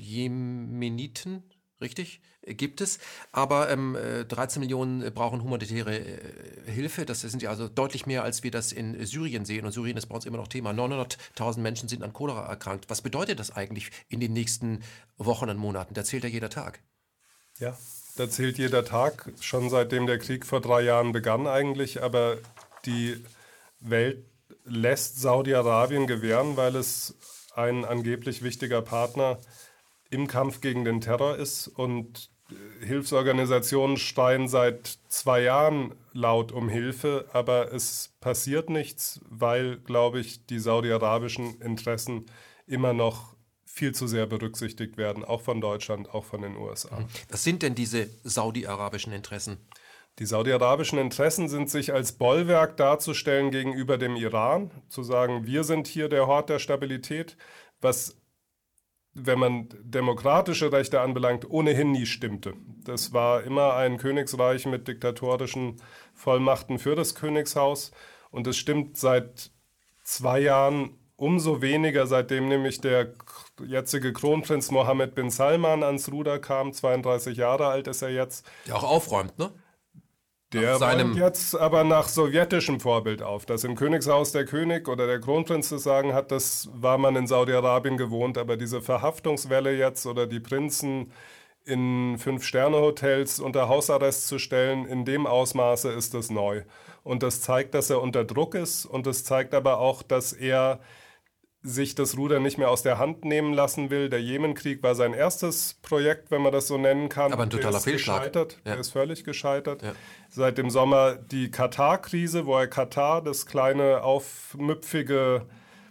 Jemeniten, richtig, gibt es, aber 13 Millionen brauchen humanitäre Hilfe. Das sind ja also deutlich mehr, als wir das in Syrien sehen. Und Syrien ist bei uns immer noch Thema. 900.000 Menschen sind an Cholera erkrankt. Was bedeutet das eigentlich in den nächsten Wochen und Monaten? Da zählt ja jeder Tag. Ja, da zählt jeder Tag, schon seitdem der Krieg vor 3 Jahren begann eigentlich, aber die Welt lässt Saudi-Arabien gewähren, weil es ein angeblich wichtiger Partner im Kampf gegen den Terror ist und Hilfsorganisationen schreien seit 2 Jahren laut um Hilfe, aber es passiert nichts, weil, glaube ich, die saudi-arabischen Interessen immer noch viel zu sehr berücksichtigt werden, auch von Deutschland, auch von den USA. Was sind denn diese saudi-arabischen Interessen? Die saudi-arabischen Interessen sind, sich als Bollwerk darzustellen gegenüber dem Iran, zu sagen, wir sind hier der Hort der Stabilität, was, wenn man demokratische Rechte anbelangt, ohnehin nie stimmte. Das war immer ein Königsreich mit diktatorischen Vollmachten für das Königshaus und es stimmt seit 2 Jahren umso weniger, seitdem nämlich der jetzige Kronprinz Mohammed bin Salman ans Ruder kam, 32 Jahre alt ist er jetzt. Der auch aufräumt, ne? Der räumt jetzt aber nach sowjetischem Vorbild auf. Das im Königshaus der König oder der Kronprinz zu sagen hat, das war man in Saudi-Arabien gewohnt. Aber diese Verhaftungswelle jetzt oder die Prinzen in 5-Sterne-Hotels unter Hausarrest zu stellen, in dem Ausmaße ist das neu. Und das zeigt, dass er unter Druck ist und das zeigt aber auch, dass er sich das Ruder nicht mehr aus der Hand nehmen lassen will. Der Jemenkrieg war sein erstes Projekt, wenn man das so nennen kann. Aber ein totaler Fehlschlag. Gescheitert. Ja. Er ist völlig gescheitert. Ja. Seit dem Sommer die Katar-Krise, wo er Katar, das kleine, aufmüpfige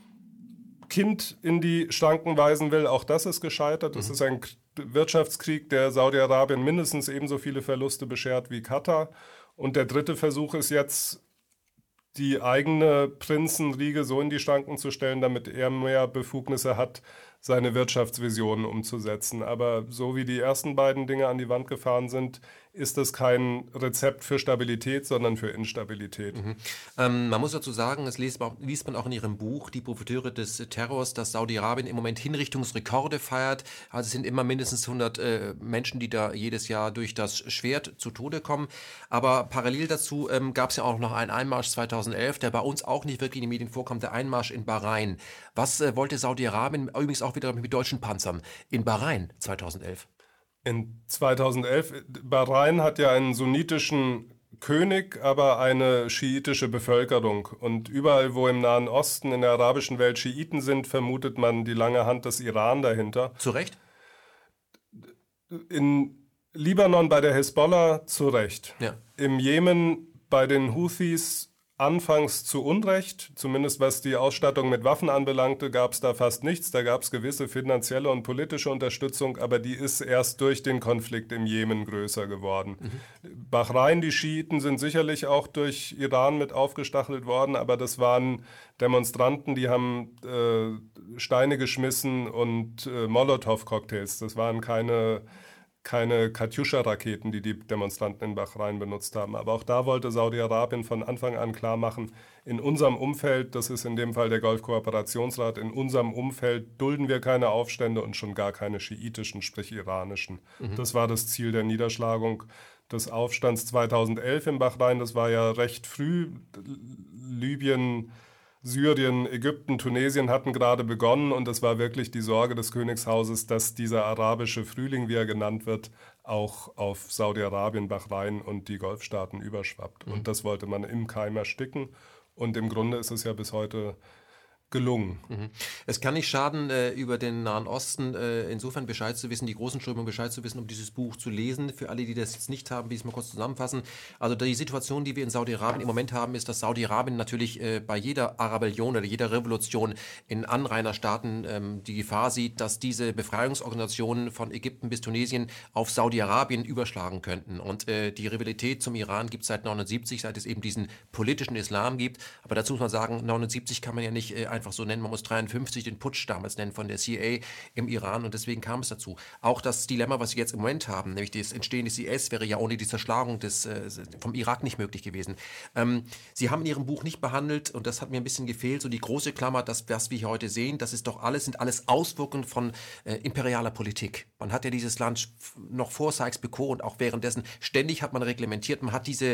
Kind, in die Schranken weisen will. Auch das ist gescheitert. Das ist ein Wirtschaftskrieg, der Saudi-Arabien mindestens ebenso viele Verluste beschert wie Katar. Und der dritte Versuch ist jetzt, die eigene Prinzenriege so in die Schranken zu stellen, damit er mehr Befugnisse hat, seine Wirtschaftsvisionen umzusetzen. Aber so wie die ersten beiden Dinge an die Wand gefahren sind, ist das kein Rezept für Stabilität, sondern für Instabilität. Man muss dazu sagen, das liest man auch in Ihrem Buch, Die Profiteure des Terrors, dass Saudi-Arabien im Moment Hinrichtungsrekorde feiert. Also es sind immer mindestens 100 Menschen, die da jedes Jahr durch das Schwert zu Tode kommen. Aber parallel dazu gab es ja auch noch einen Einmarsch 2011, der bei uns auch nicht wirklich in den Medien vorkommt, der Einmarsch in Bahrain. Was wollte Saudi-Arabien, übrigens auch wieder mit deutschen Panzern, in Bahrain 2011? In 2011, Bahrain hat ja einen sunnitischen König, aber eine schiitische Bevölkerung. Und überall, wo im Nahen Osten, in der arabischen Welt Schiiten sind, vermutet man die lange Hand des Iran dahinter. Zu Recht? In Libanon bei der Hisbollah zu Recht. Ja. Im Jemen bei den Houthis anfangs zu Unrecht, zumindest was die Ausstattung mit Waffen anbelangte, gab es da fast nichts. Da gab es gewisse finanzielle und politische Unterstützung, aber die ist erst durch den Konflikt im Jemen größer geworden. Bahrain, die Schiiten sind sicherlich auch durch Iran mit aufgestachelt worden, aber das waren Demonstranten, die haben Steine geschmissen und Molotow-Cocktails. Das waren keine Katjuscha-Raketen, die Demonstranten in Bahrain benutzt haben. Aber auch da wollte Saudi-Arabien von Anfang an klar machen, in unserem Umfeld, das ist in dem Fall der Golfkooperationsrat, in unserem Umfeld dulden wir keine Aufstände und schon gar keine schiitischen, sprich iranischen. Das war das Ziel der Niederschlagung des Aufstands 2011 in Bahrain. Das war ja recht früh. Libyen, Syrien, Ägypten, Tunesien hatten gerade begonnen und es war wirklich die Sorge des Königshauses, dass dieser arabische Frühling, wie er genannt wird, auch auf Saudi-Arabien, Bahrain und die Golfstaaten überschwappt. Und das wollte man im Keim ersticken und im Grunde ist es ja bis heute gelungen. Es kann nicht schaden, über den Nahen Osten insofern Bescheid zu wissen, die großen Strömungen Bescheid zu wissen, um dieses Buch zu lesen. Für alle, die das jetzt nicht haben, will ich es mal kurz zusammenfassen. Also die Situation, die wir in Saudi-Arabien im Moment haben, ist, dass Saudi-Arabien natürlich bei jeder Arabellion oder jeder Revolution in Anrainerstaaten die Gefahr sieht, dass diese Befreiungsorganisationen von Ägypten bis Tunesien auf Saudi-Arabien überschlagen könnten. Und die Rivalität zum Iran gibt es seit 1979, seit es eben diesen politischen Islam gibt. Aber dazu muss man sagen, 1979 kann man ja nicht einfach so nennen. Man muss 1953 den Putsch damals nennen von der CIA im Iran und deswegen kam es dazu. Auch das Dilemma, was wir jetzt im Moment haben, nämlich das Entstehen des IS, wäre ja ohne die Zerschlagung vom Irak nicht möglich gewesen. Sie haben in Ihrem Buch nicht behandelt, und das hat mir ein bisschen gefehlt, so die große Klammer, das, was wir hier heute sehen, das ist doch alles, sind alles Auswirkungen von imperialer Politik. Man hat ja dieses Land noch vor Sykes-Picot und auch währenddessen ständig hat man reglementiert, man hat diese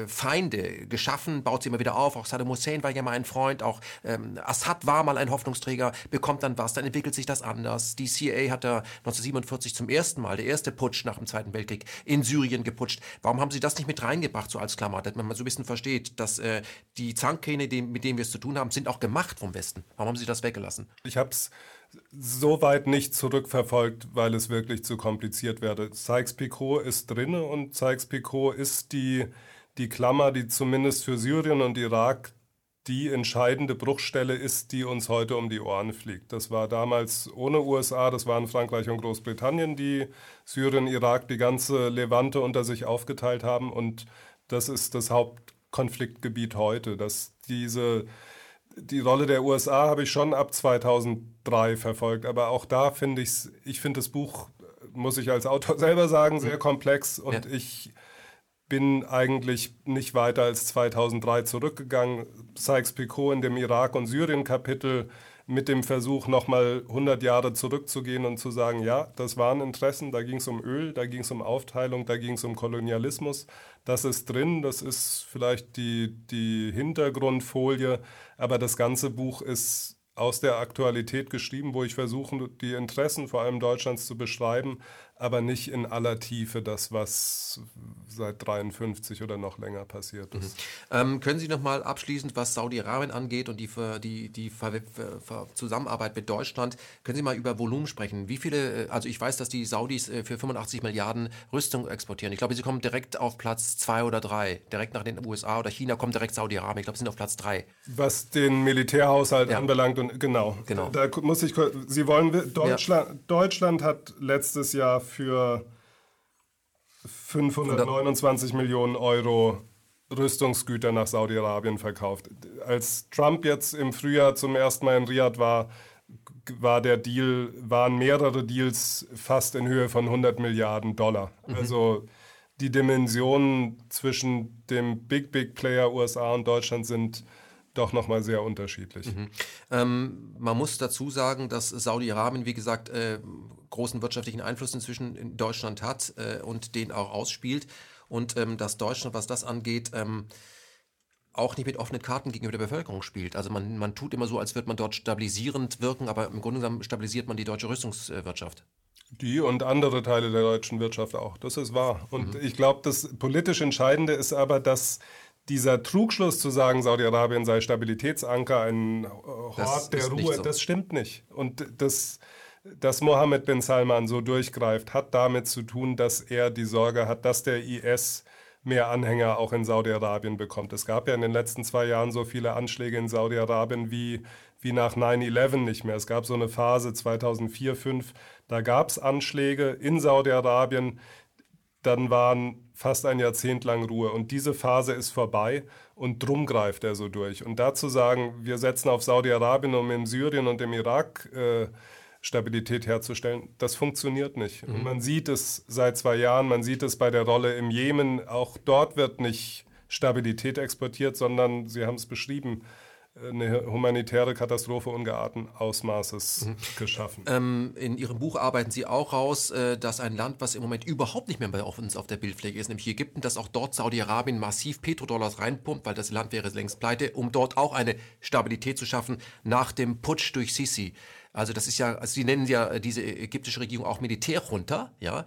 Feinde geschaffen, baut sie immer wieder auf, auch Saddam Hussein war ja mal ein Freund, auch Assad war mal ein Hoffnungsträger, bekommt dann was, dann entwickelt sich das anders. Die CIA hat da 1947 zum ersten Mal, der erste Putsch nach dem Zweiten Weltkrieg, in Syrien geputscht. Warum haben Sie das nicht mit reingebracht, so als Klammer, damit man so ein bisschen versteht, dass die Zankräne, mit denen wir es zu tun haben, sind auch gemacht vom Westen. Warum haben Sie das weggelassen? Ich habe es so weit nicht zurückverfolgt, weil es wirklich zu kompliziert wäre. Sykes-Picot ist drin und Sykes-Picot ist die Klammer, die zumindest für Syrien und Irak die entscheidende Bruchstelle ist, die uns heute um die Ohren fliegt. Das war damals ohne USA, das waren Frankreich und Großbritannien, die Syrien, Irak, die ganze Levante unter sich aufgeteilt haben und das ist das Hauptkonfliktgebiet heute. Die Rolle der USA habe ich schon ab 2003 verfolgt, aber auch da finde ich finde das Buch, muss ich als Autor selber sagen, sehr komplex und ich bin eigentlich nicht weiter als 2003 zurückgegangen. Sykes-Picot in dem Irak- und Syrien-Kapitel mit dem Versuch, nochmal 100 Jahre zurückzugehen und zu sagen, ja, das waren Interessen, da ging es um Öl, da ging es um Aufteilung, da ging es um Kolonialismus. Das ist drin, das ist vielleicht die Hintergrundfolie, aber das ganze Buch ist aus der Aktualität geschrieben, wo ich versuche, die Interessen vor allem Deutschlands zu beschreiben, aber nicht in aller Tiefe das, was seit 53 oder noch länger passiert ist. Können Sie noch mal abschließend, was Saudi-Arabien angeht und die Zusammenarbeit mit Deutschland, können Sie mal über Volumen sprechen? Wie viele, also ich weiß, dass die Saudis für 85 Milliarden Rüstung exportieren. Ich glaube, sie kommen direkt auf Platz 2 oder 3. Direkt nach den USA oder China kommt direkt Saudi-Arabien. Ich glaube, sie sind auf Platz 3. Was den Militärhaushalt anbelangt und genau. Da muss ich kurz, Deutschland hat letztes Jahr für 529 Millionen Euro Rüstungsgüter nach Saudi-Arabien verkauft. Als Trump jetzt im Frühjahr zum ersten Mal in Riyadh waren mehrere Deals fast in Höhe von 100 Milliarden $. Also die Dimensionen zwischen dem Big Player USA und Deutschland sind doch nochmal sehr unterschiedlich. Man muss dazu sagen, dass Saudi-Arabien, wie gesagt, großen wirtschaftlichen Einfluss inzwischen in Deutschland hat und den auch ausspielt. Und dass Deutschland, was das angeht, auch nicht mit offenen Karten gegenüber der Bevölkerung spielt. Also man tut immer so, als würde man dort stabilisierend wirken, aber im Grunde genommen stabilisiert man die deutsche Rüstungswirtschaft. Die und andere Teile der deutschen Wirtschaft auch, das ist wahr. Und ich glaube, das politisch Entscheidende ist aber, dass dieser Trugschluss zu sagen, Saudi-Arabien sei Stabilitätsanker, ein Hort der Ruhe, so. Das stimmt nicht. Und dass Mohammed bin Salman so durchgreift, hat damit zu tun, dass er die Sorge hat, dass der IS mehr Anhänger auch in Saudi-Arabien bekommt. Es gab ja in den letzten 2 Jahren so viele Anschläge in Saudi-Arabien wie nach 9/11 nicht mehr. Es gab so eine Phase 2004, 2005, da gab es Anschläge in Saudi-Arabien, dann waren fast ein Jahrzehnt lang Ruhe. Und diese Phase ist vorbei und drum greift er so durch. Und dazu sagen, wir setzen auf Saudi-Arabien, um in Syrien und im Irak Stabilität herzustellen, das funktioniert nicht. Und man sieht es seit 2 Jahren, man sieht es bei der Rolle im Jemen, auch dort wird nicht Stabilität exportiert, sondern, Sie haben es beschrieben, eine humanitäre Katastrophe ungeahnten Ausmaßes geschaffen. In Ihrem Buch arbeiten Sie auch raus, dass ein Land, was im Moment überhaupt nicht mehr bei uns auf der Bildfläche ist, nämlich Ägypten, dass auch dort Saudi-Arabien massiv Petrodollars reinpumpt, weil das Land wäre längst pleite, um dort auch eine Stabilität zu schaffen nach dem Putsch durch Sisi. Also das ist ja, also Sie nennen ja diese ägyptische Regierung auch Militärjunta, ja,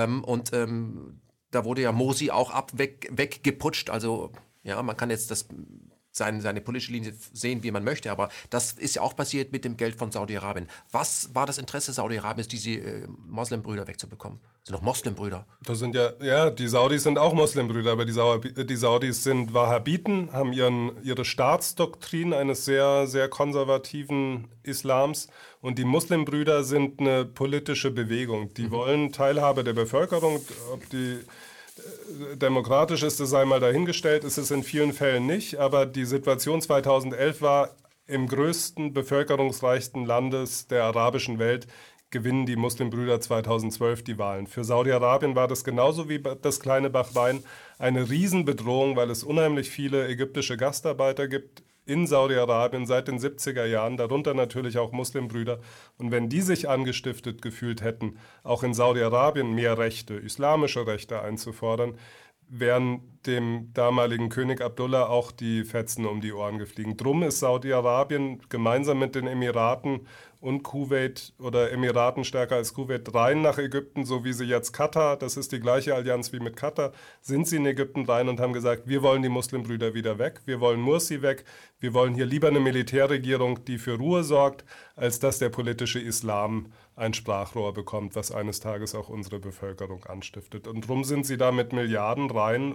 da wurde ja Morsi auch weggeputscht, also ja, man kann jetzt seine politische Linie sehen, wie man möchte, aber das ist ja auch passiert mit dem Geld von Saudi-Arabien. Was war das Interesse Saudi-Arabiens, diese Moslembrüder wegzubekommen? Das sind doch Moslembrüder. Das sind ja, die Saudis sind auch Moslembrüder, aber die Saudis sind Wahhabiten, haben ihre Staatsdoktrin eines sehr, sehr konservativen Islams, und die Muslimbrüder sind eine politische Bewegung. Die wollen Teilhabe der Bevölkerung, ob die demokratisch ist, das sei mal dahingestellt, ist es in vielen Fällen nicht, aber die Situation 2011 war, im größten, bevölkerungsreichsten Landes der arabischen Welt gewinnen die Muslimbrüder 2012 die Wahlen. Für Saudi-Arabien war das genauso wie das kleine Bahrain eine Riesenbedrohung, weil es unheimlich viele ägyptische Gastarbeiter gibt in Saudi-Arabien seit den 70er Jahren, darunter natürlich auch Muslimbrüder. Und wenn die sich angestiftet gefühlt hätten, auch in Saudi-Arabien mehr Rechte, islamische Rechte einzufordern, wären dem damaligen König Abdullah auch die Fetzen um die Ohren geflogen. Drum ist Saudi-Arabien gemeinsam mit den Emiraten und Kuwait oder Emiraten stärker als Kuwait rein nach Ägypten, so wie sie jetzt Katar, das ist die gleiche Allianz wie mit Katar, sind sie in Ägypten rein und haben gesagt, wir wollen die Muslimbrüder wieder weg, wir wollen Mursi weg, wir wollen hier lieber eine Militärregierung, die für Ruhe sorgt, als dass der politische Islam ein Sprachrohr bekommt, was eines Tages auch unsere Bevölkerung anstiftet. Und drum sind sie da mit Milliarden rein,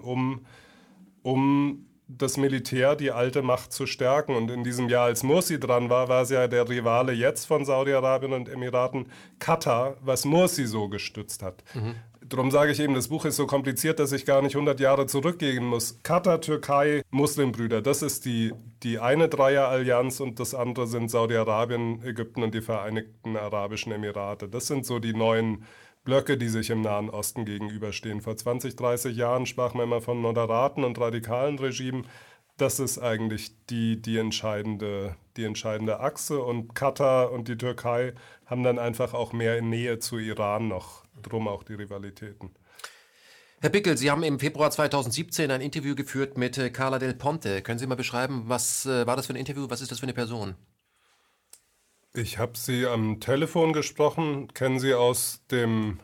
um das Militär, die alte Macht zu stärken. Und in diesem Jahr, als Mursi dran war, war es ja der Rivale jetzt von Saudi-Arabien und Emiraten, Katar, was Mursi so gestützt hat. Darum sage ich eben, das Buch ist so kompliziert, dass ich gar nicht 100 Jahre zurückgehen muss. Katar, Türkei, Muslimbrüder, das ist die eine Dreierallianz, und das andere sind Saudi-Arabien, Ägypten und die Vereinigten Arabischen Emirate. Das sind so die neuen Blöcke, die sich im Nahen Osten gegenüberstehen. Vor 20, 30 Jahren sprach man immer von moderaten und radikalen Regimen. Das ist eigentlich die entscheidende Achse. Und Katar und die Türkei haben dann einfach auch mehr in Nähe zu Iran noch. Drum auch die Rivalitäten. Herr Bickel, Sie haben im Februar 2017 ein Interview geführt mit Carla Del Ponte. Können Sie mal beschreiben, was war das für ein Interview? Was ist das für eine Person? Ich habe Sie am Telefon gesprochen, kennen Sie aus dem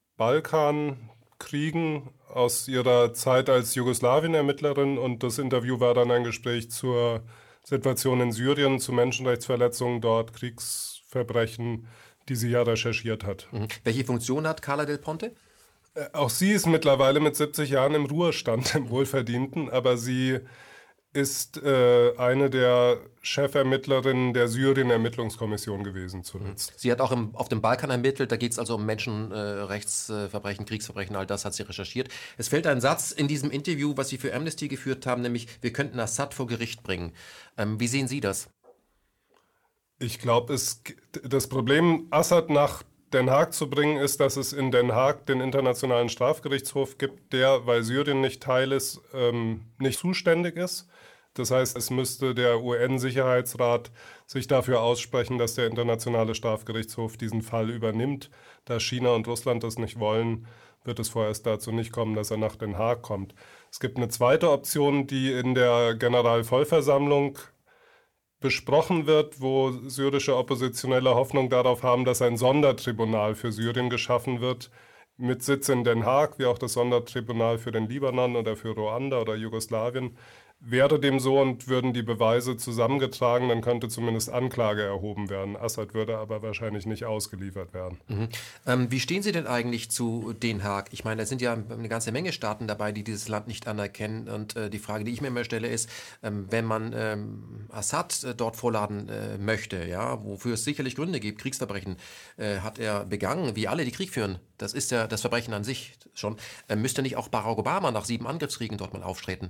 Balkankriegen, aus Ihrer Zeit als Jugoslawien-Ermittlerin, und das Interview war dann ein Gespräch zur Situation in Syrien, zu Menschenrechtsverletzungen dort, Kriegsverbrechen, die sie ja recherchiert hat. Welche Funktion hat Carla Del Ponte? Auch sie ist mittlerweile mit 70 Jahren im Ruhestand, im Wohlverdienten, aber sie ist eine der Chefermittlerinnen der Syrien-Ermittlungskommission gewesen zuletzt. Sie hat auch auf dem Balkan ermittelt, da geht es also um Menschenrechtsverbrechen, Kriegsverbrechen, all das hat sie recherchiert. Es fällt ein Satz in diesem Interview, was Sie für Amnesty geführt haben, nämlich, wir könnten Assad vor Gericht bringen. Wie sehen Sie das? Ich glaube, das Problem, Assad nach Den Haag zu bringen, ist, dass es in Den Haag den Internationalen Strafgerichtshof gibt, der, weil Syrien nicht Teil ist, nicht zuständig ist. Das heißt, es müsste der UN-Sicherheitsrat sich dafür aussprechen, dass der Internationale Strafgerichtshof diesen Fall übernimmt. Da China und Russland das nicht wollen, wird es vorerst dazu nicht kommen, dass er nach Den Haag kommt. Es gibt eine zweite Option, die in der Generalvollversammlung besprochen wird, wo syrische Oppositionelle Hoffnung darauf haben, dass ein Sondertribunal für Syrien geschaffen wird, mit Sitz in Den Haag, wie auch das Sondertribunal für den Libanon oder für Ruanda oder Jugoslawien. Wäre dem so und würden die Beweise zusammengetragen, dann könnte zumindest Anklage erhoben werden. Assad würde aber wahrscheinlich nicht ausgeliefert werden. Wie stehen Sie denn eigentlich zu Den Haag? Ich meine, da sind ja eine ganze Menge Staaten dabei, die dieses Land nicht anerkennen. Und die Frage, die ich mir immer stelle, ist, wenn man Assad dort vorladen möchte, ja, wofür es sicherlich Gründe gibt, Kriegsverbrechen hat er begangen, wie alle, die Krieg führen. Das ist ja das Verbrechen an sich schon. Müsste nicht auch Barack Obama nach 7 Angriffskriegen dort mal auftreten?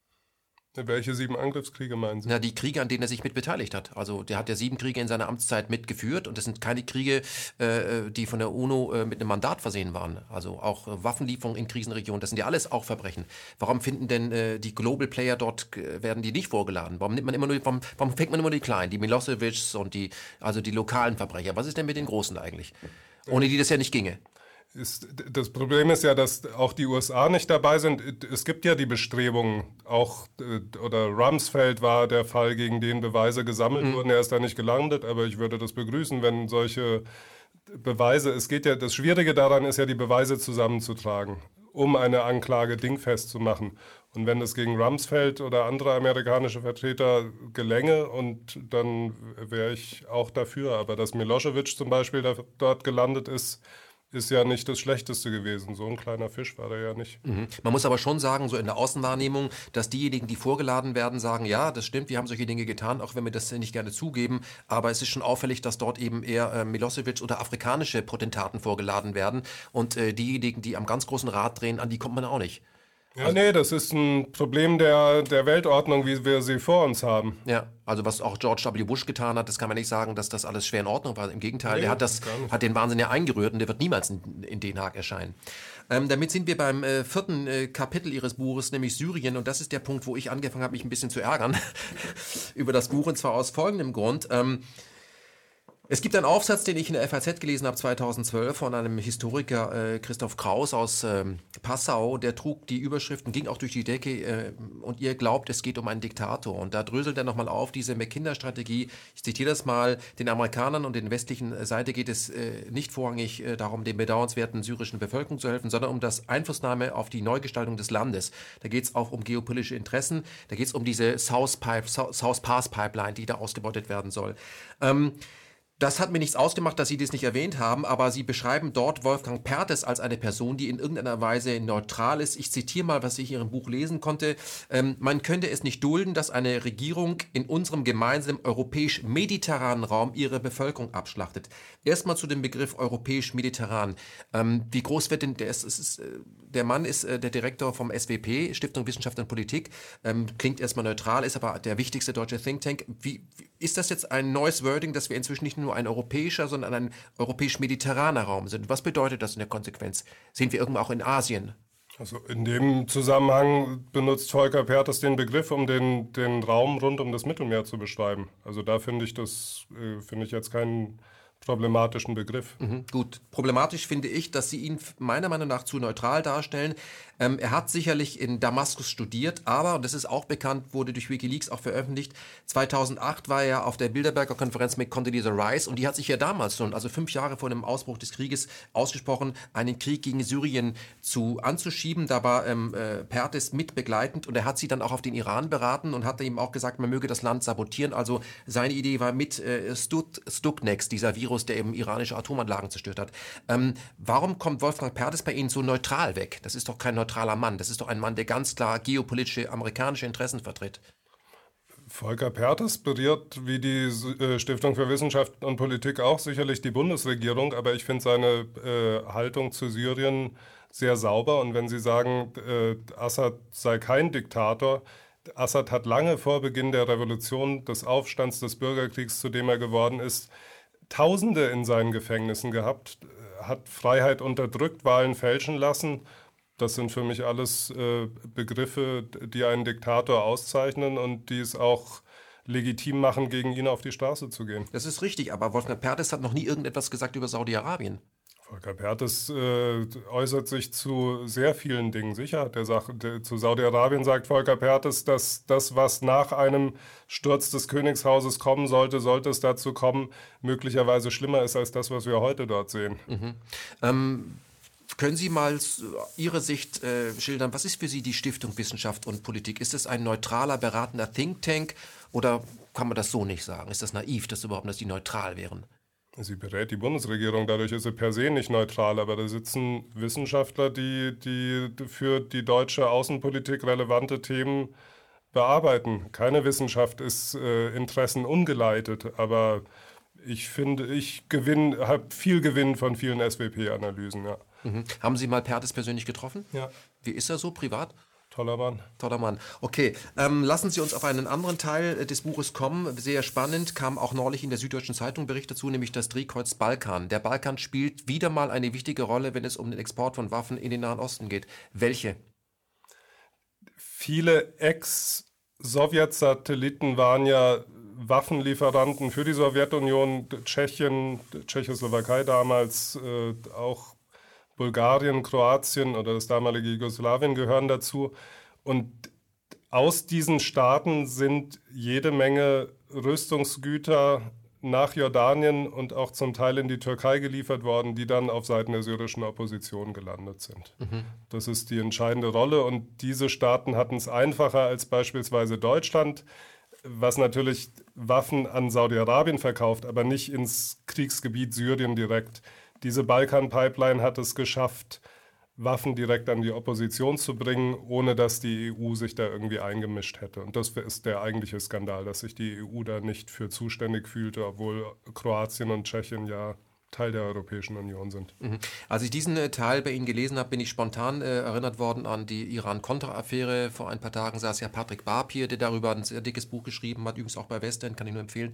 Welche 7 Angriffskriege meinen Sie? Na, die Kriege, an denen er sich mit beteiligt hat. Also der hat ja 7 Kriege in seiner Amtszeit mitgeführt und das sind keine Kriege, die von der UNO mit einem Mandat versehen waren. Also auch Waffenlieferungen in Krisenregionen, das sind ja alles auch Verbrechen. Warum finden denn die Global Player dort, werden die nicht vorgeladen? Warum fängt man immer nur die Kleinen, die Milosevics und die lokalen Verbrecher? Was ist denn mit den Großen eigentlich? Ohne die das ja nicht ginge. Das Problem ist ja, dass auch die USA nicht dabei sind. Es gibt ja die Bestrebungen, oder Rumsfeld war der Fall, gegen den Beweise gesammelt wurden. Er ist da nicht gelandet, aber ich würde das begrüßen, wenn solche Beweise, das Schwierige daran ist ja, die Beweise zusammenzutragen, um eine Anklage dingfest zu machen. Und wenn es gegen Rumsfeld oder andere amerikanische Vertreter gelänge, und dann wäre ich auch dafür. Aber dass Milosevic zum Beispiel dort gelandet ist ja nicht das Schlechteste gewesen. So ein kleiner Fisch war er ja nicht. Man muss aber schon sagen, so in der Außenwahrnehmung, dass diejenigen, die vorgeladen werden, sagen, ja, das stimmt, wir haben solche Dinge getan, auch wenn wir das nicht gerne zugeben. Aber es ist schon auffällig, dass dort eben eher Milosevic oder afrikanische Potentaten vorgeladen werden. Und diejenigen, die am ganz großen Rad drehen, an die kommt man auch nicht. Ja, nee, das ist ein Problem der Weltordnung, wie wir sie vor uns haben. Ja, also was auch George W. Bush getan hat, das kann man nicht sagen, dass das alles schwer in Ordnung war. Im Gegenteil, Nee, der hat den Wahnsinn ja eingerührt und der wird niemals in Den Haag erscheinen. Damit sind wir beim 4. Kapitel Ihres Buches, nämlich Syrien. Und das ist der Punkt, wo ich angefangen habe, mich ein bisschen zu ärgern über das Buch. Und zwar aus folgendem Grund. Es gibt einen Aufsatz, den ich in der FAZ gelesen habe 2012 von einem Historiker Christoph Kraus aus Passau. Der trug die Überschriften, ging auch durch die Decke und ihr glaubt, es geht um einen Diktator. Und da dröselt er nochmal auf diese McKinder-Strategie. Ich zitiere das mal. Den Amerikanern und den westlichen Seite geht es nicht vorrangig darum, den bedauernswerten syrischen Bevölkerung zu helfen, sondern um das Einflussnahme auf die Neugestaltung des Landes. Da geht es auch um geopolitische Interessen. Da geht es um diese South Pass Pipeline, die da ausgebeutet werden soll. Das hat mir nichts ausgemacht, dass Sie das nicht erwähnt haben, aber Sie beschreiben dort Wolfgang Perthes als eine Person, die in irgendeiner Weise neutral ist. Ich zitiere mal, was ich in Ihrem Buch lesen konnte. Man könnte es nicht dulden, dass eine Regierung in unserem gemeinsamen europäisch-mediterranen Raum ihre Bevölkerung abschlachtet. Erstmal zu dem Begriff europäisch-mediterran. Wie groß wird denn der Mann ist der Direktor vom SWP, Stiftung Wissenschaft und Politik, klingt erstmal neutral, ist aber der wichtigste deutsche Think Tank. Wie ist das jetzt ein neues Wording, dass wir inzwischen nicht nur ein europäischer, sondern ein europäisch-mediterraner Raum sind? Was bedeutet das in der Konsequenz? Sind wir irgendwo auch in Asien? Also in dem Zusammenhang benutzt Volker Perthes den Begriff, um den Raum rund um das Mittelmeer zu beschreiben. Also da finde ich jetzt keinen problematischen Begriff. Gut, problematisch finde ich, dass Sie ihn meiner Meinung nach zu neutral darstellen. Er hat sicherlich in Damaskus studiert, aber, und das ist auch bekannt, wurde durch Wikileaks auch veröffentlicht, 2008 war er auf der Bilderberger Konferenz mit Condoleezza Rice und die hat sich ja damals schon, also 5 Jahre vor dem Ausbruch des Krieges, ausgesprochen, einen Krieg gegen Syrien anzuschieben. Da war Perthes mitbegleitend und er hat sie dann auch auf den Iran beraten und hat ihm auch gesagt, man möge das Land sabotieren. Also seine Idee war mit Stuxnet, dieser Virus, der eben iranische Atomanlagen zerstört hat. Warum kommt Wolfgang Perthes bei Ihnen so neutral weg? Das ist doch kein neutraler Mann. Das ist doch ein Mann, der ganz klar geopolitische amerikanische Interessen vertritt. Volker Perthes berührt, wie die Stiftung für Wissenschaft und Politik auch, sicherlich die Bundesregierung, aber ich finde seine Haltung zu Syrien sehr sauber. Und wenn Sie sagen, Assad sei kein Diktator, Assad hat lange vor Beginn der Revolution, des Aufstands, des Bürgerkriegs, zu dem er geworden ist, Tausende in seinen Gefängnissen gehabt, hat Freiheit unterdrückt, Wahlen fälschen lassen. Das sind für mich alles Begriffe, die einen Diktator auszeichnen und die es auch legitim machen, gegen ihn auf die Straße zu gehen. Das ist richtig, aber Wolfgang Perthes hat noch nie irgendetwas gesagt über Saudi-Arabien. Volker Perthes äußert sich zu sehr vielen Dingen. Sicher, zu Saudi-Arabien sagt Volker Perthes, dass das, was nach einem Sturz des Königshauses kommen sollte es dazu kommen, möglicherweise schlimmer ist als das, was wir heute dort sehen. Können Sie mal Ihre Sicht schildern? Was ist für Sie die Stiftung Wissenschaft und Politik? Ist es ein neutraler, beratender Think Tank oder kann man das so nicht sagen? Ist das naiv, dass die neutral wären? Sie berät die Bundesregierung, dadurch ist sie per se nicht neutral, aber da sitzen Wissenschaftler, die für die deutsche Außenpolitik relevante Themen bearbeiten. Keine Wissenschaft ist interessenungeleitet, aber ich finde, ich habe viel Gewinn von vielen SWP-Analysen, ja. Mhm. Haben Sie mal Perthes persönlich getroffen? Ja. Wie ist er so privat? Toller Mann. Toller Mann. Okay, lassen Sie uns auf einen anderen Teil des Buches kommen. Sehr spannend, kam auch neulich in der Süddeutschen Zeitung Bericht dazu, nämlich das Drehkreuz Balkan. Der Balkan spielt wieder mal eine wichtige Rolle, wenn es um den Export von Waffen in den Nahen Osten geht. Welche? Viele Ex-Sowjet-Satelliten waren ja Waffenlieferanten für die Sowjetunion, Tschechien, Tschechoslowakei damals, auch Bulgarien, Kroatien oder das damalige Jugoslawien gehören dazu. Und aus diesen Staaten sind jede Menge Rüstungsgüter nach Jordanien und auch zum Teil in die Türkei geliefert worden, die dann auf Seiten der syrischen Opposition gelandet sind. Mhm. Das ist die entscheidende Rolle und diese Staaten hatten es einfacher als beispielsweise Deutschland, was natürlich Waffen an Saudi-Arabien verkauft, aber nicht ins Kriegsgebiet Syrien direkt. Diese Balkan-Pipeline hat es geschafft, Waffen direkt an die Opposition zu bringen, ohne dass die EU sich da irgendwie eingemischt hätte. Und das ist der eigentliche Skandal, dass sich die EU da nicht für zuständig fühlte, obwohl Kroatien und Tschechien ja Teil der Europäischen Union sind. Mhm. Als ich diesen Teil bei Ihnen gelesen habe, bin ich spontan erinnert worden an die Iran-Contra-Affäre. Vor ein paar Tagen saß ja Patrick Barb hier, der darüber ein sehr dickes Buch geschrieben hat, übrigens auch bei Westend, kann ich nur empfehlen.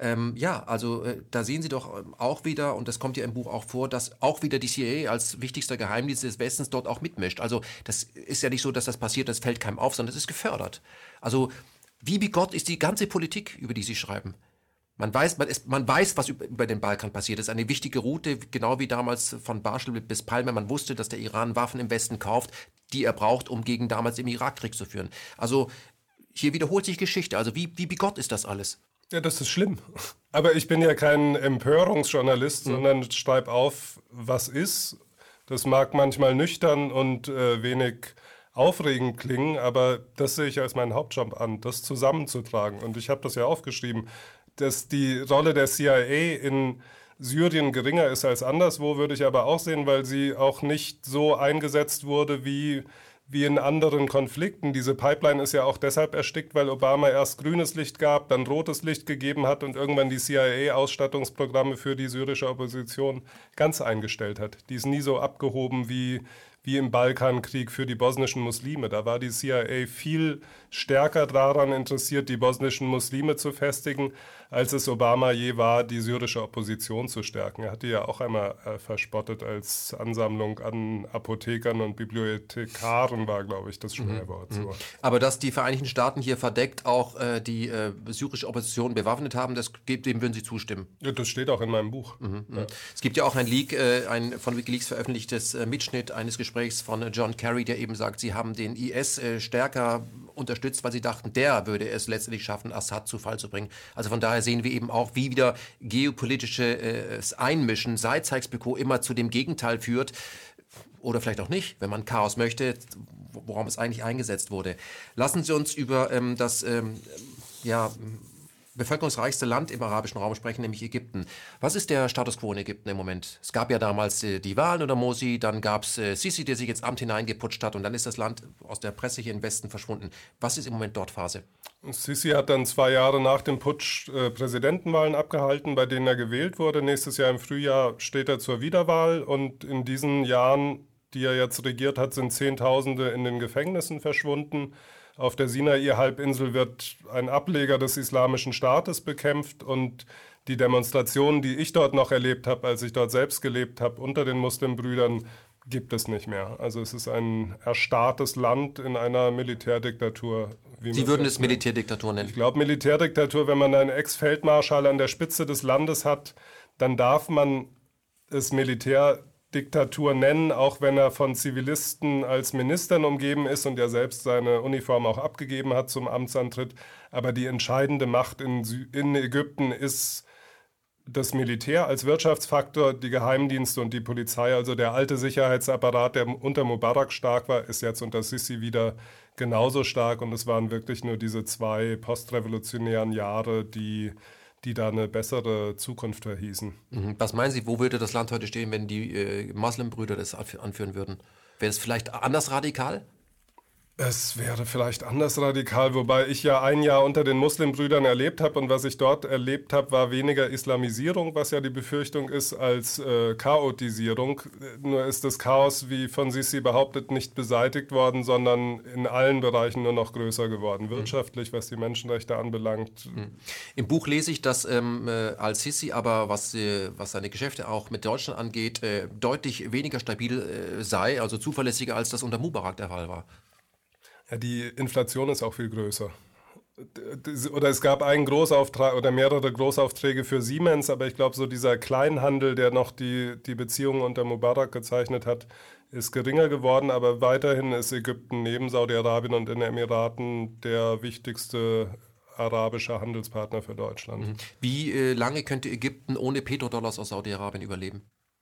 Da sehen Sie doch auch wieder, und das kommt ja im Buch auch vor, dass auch wieder die CIA als wichtigster Geheimdienst des Westens dort auch mitmischt. Also das ist ja nicht so, dass das passiert, das fällt keinem auf, sondern das ist gefördert. Also wie bigott ist die ganze Politik, über die Sie schreiben? Man weiß, was über den Balkan passiert. Es ist eine wichtige Route, genau wie damals von Barschel bis Palme. Man wusste, dass der Iran Waffen im Westen kauft, die er braucht, um gegen damals im Irakkrieg zu führen. Also hier wiederholt sich Geschichte. Also wie bigott ist das alles? Ja, das ist schlimm. Aber ich bin ja kein Empörungsjournalist, sondern schreibe auf, was ist. Das mag manchmal nüchtern und wenig aufregend klingen, aber das sehe ich als meinen Hauptjob an, das zusammenzutragen. Und ich habe das ja aufgeschrieben, dass die Rolle der CIA in Syrien geringer ist als anderswo, würde ich aber auch sehen, weil sie auch nicht so eingesetzt wurde wie in anderen Konflikten. Diese Pipeline ist ja auch deshalb erstickt, weil Obama erst grünes Licht gab, dann rotes Licht gegeben hat und irgendwann die CIA-Ausstattungsprogramme für die syrische Opposition ganz eingestellt hat. Die ist nie so abgehoben wie im Balkankrieg für die bosnischen Muslime. Da war die CIA viel stärker daran interessiert, die bosnischen Muslime zu festigen, als es Obama je war, die syrische Opposition zu stärken. Er hat die ja auch einmal verspottet als Ansammlung an Apothekern und Bibliothekaren, war, glaube ich, das Schwörwort. Mhm. So. Aber dass die Vereinigten Staaten hier verdeckt auch die syrische Opposition bewaffnet haben, dem würden Sie zustimmen? Ja, das steht auch in meinem Buch. Mhm. Ja. Es gibt ja auch ein Leak, ein von Wikileaks veröffentlichtes Mitschnitt eines Gesprächs von John Kerry, der eben sagt, sie haben den IS stärker unterstützt, weil sie dachten, der würde es letztendlich schaffen, Assad zu Fall zu bringen. Also von daher sehen wir eben auch, wie wieder geopolitisches Einmischen seit Sykes-Picot immer zu dem Gegenteil führt. Oder vielleicht auch nicht, wenn man Chaos möchte, worum es eigentlich eingesetzt wurde. Lassen Sie uns über das bevölkerungsreichste Land im arabischen Raum sprechen, nämlich Ägypten. Was ist der Status quo in Ägypten im Moment? Es gab ja damals die Wahlen unter Morsi, dann gab es Sisi, der sich ins Amt hineingeputscht hat und dann ist das Land aus der Presse hier im Westen verschwunden. Was ist im Moment dort Phase? Sisi hat dann 2 Jahre nach dem Putsch Präsidentenwahlen abgehalten, bei denen er gewählt wurde. Nächstes Jahr im Frühjahr steht er zur Wiederwahl und in diesen Jahren, die er jetzt regiert hat, sind Zehntausende in den Gefängnissen verschwunden. Auf der Sinai-Halbinsel wird ein Ableger des Islamischen Staates bekämpft und die Demonstrationen, die ich dort noch erlebt habe, als ich dort selbst gelebt habe, unter den Muslimbrüdern, gibt es nicht mehr. Also es ist ein erstarrtes Land in einer Militärdiktatur. Sie würden es Militärdiktatur nennen? Ich glaube Militärdiktatur, wenn man einen Ex-Feldmarschall an der Spitze des Landes hat, dann darf man es Militärdiktatur nennen, auch wenn er von Zivilisten als Ministern umgeben ist und er selbst seine Uniform auch abgegeben hat zum Amtsantritt. Aber die entscheidende Macht in Ägypten ist das Militär als Wirtschaftsfaktor, die Geheimdienste und die Polizei, also der alte Sicherheitsapparat, der unter Mubarak stark war, ist jetzt unter Sisi wieder genauso stark. Und es waren wirklich nur diese 2 postrevolutionären Jahre, die da eine bessere Zukunft verhießen. Was meinen Sie, wo würde das Land heute stehen, wenn die Muslimbrüder das anführen würden? Wäre es vielleicht anders radikal? Es wäre vielleicht anders radikal, wobei ich ja ein Jahr unter den Muslimbrüdern erlebt habe und was ich dort erlebt habe, war weniger Islamisierung, was ja die Befürchtung ist, als Chaotisierung. Nur ist das Chaos, wie von Sisi behauptet, nicht beseitigt worden, sondern in allen Bereichen nur noch größer geworden. Wirtschaftlich, was die Menschenrechte anbelangt. Im Buch lese ich, dass al-Sisi aber, was seine Geschäfte auch mit Deutschland angeht, deutlich weniger stabil sei, also zuverlässiger, als das unter Mubarak der Fall war. Ja, die Inflation ist auch viel größer. Oder es gab einen Großauftrag oder mehrere Großaufträge für Siemens, aber ich glaube, so dieser Kleinhandel, der noch die Beziehungen unter Mubarak gezeichnet hat, ist geringer geworden. Aber weiterhin ist Ägypten neben Saudi-Arabien und den Emiraten der wichtigste arabische Handelspartner für Deutschland. Wie lange könnte Ägypten ohne Petrodollars aus Saudi-Arabien überleben?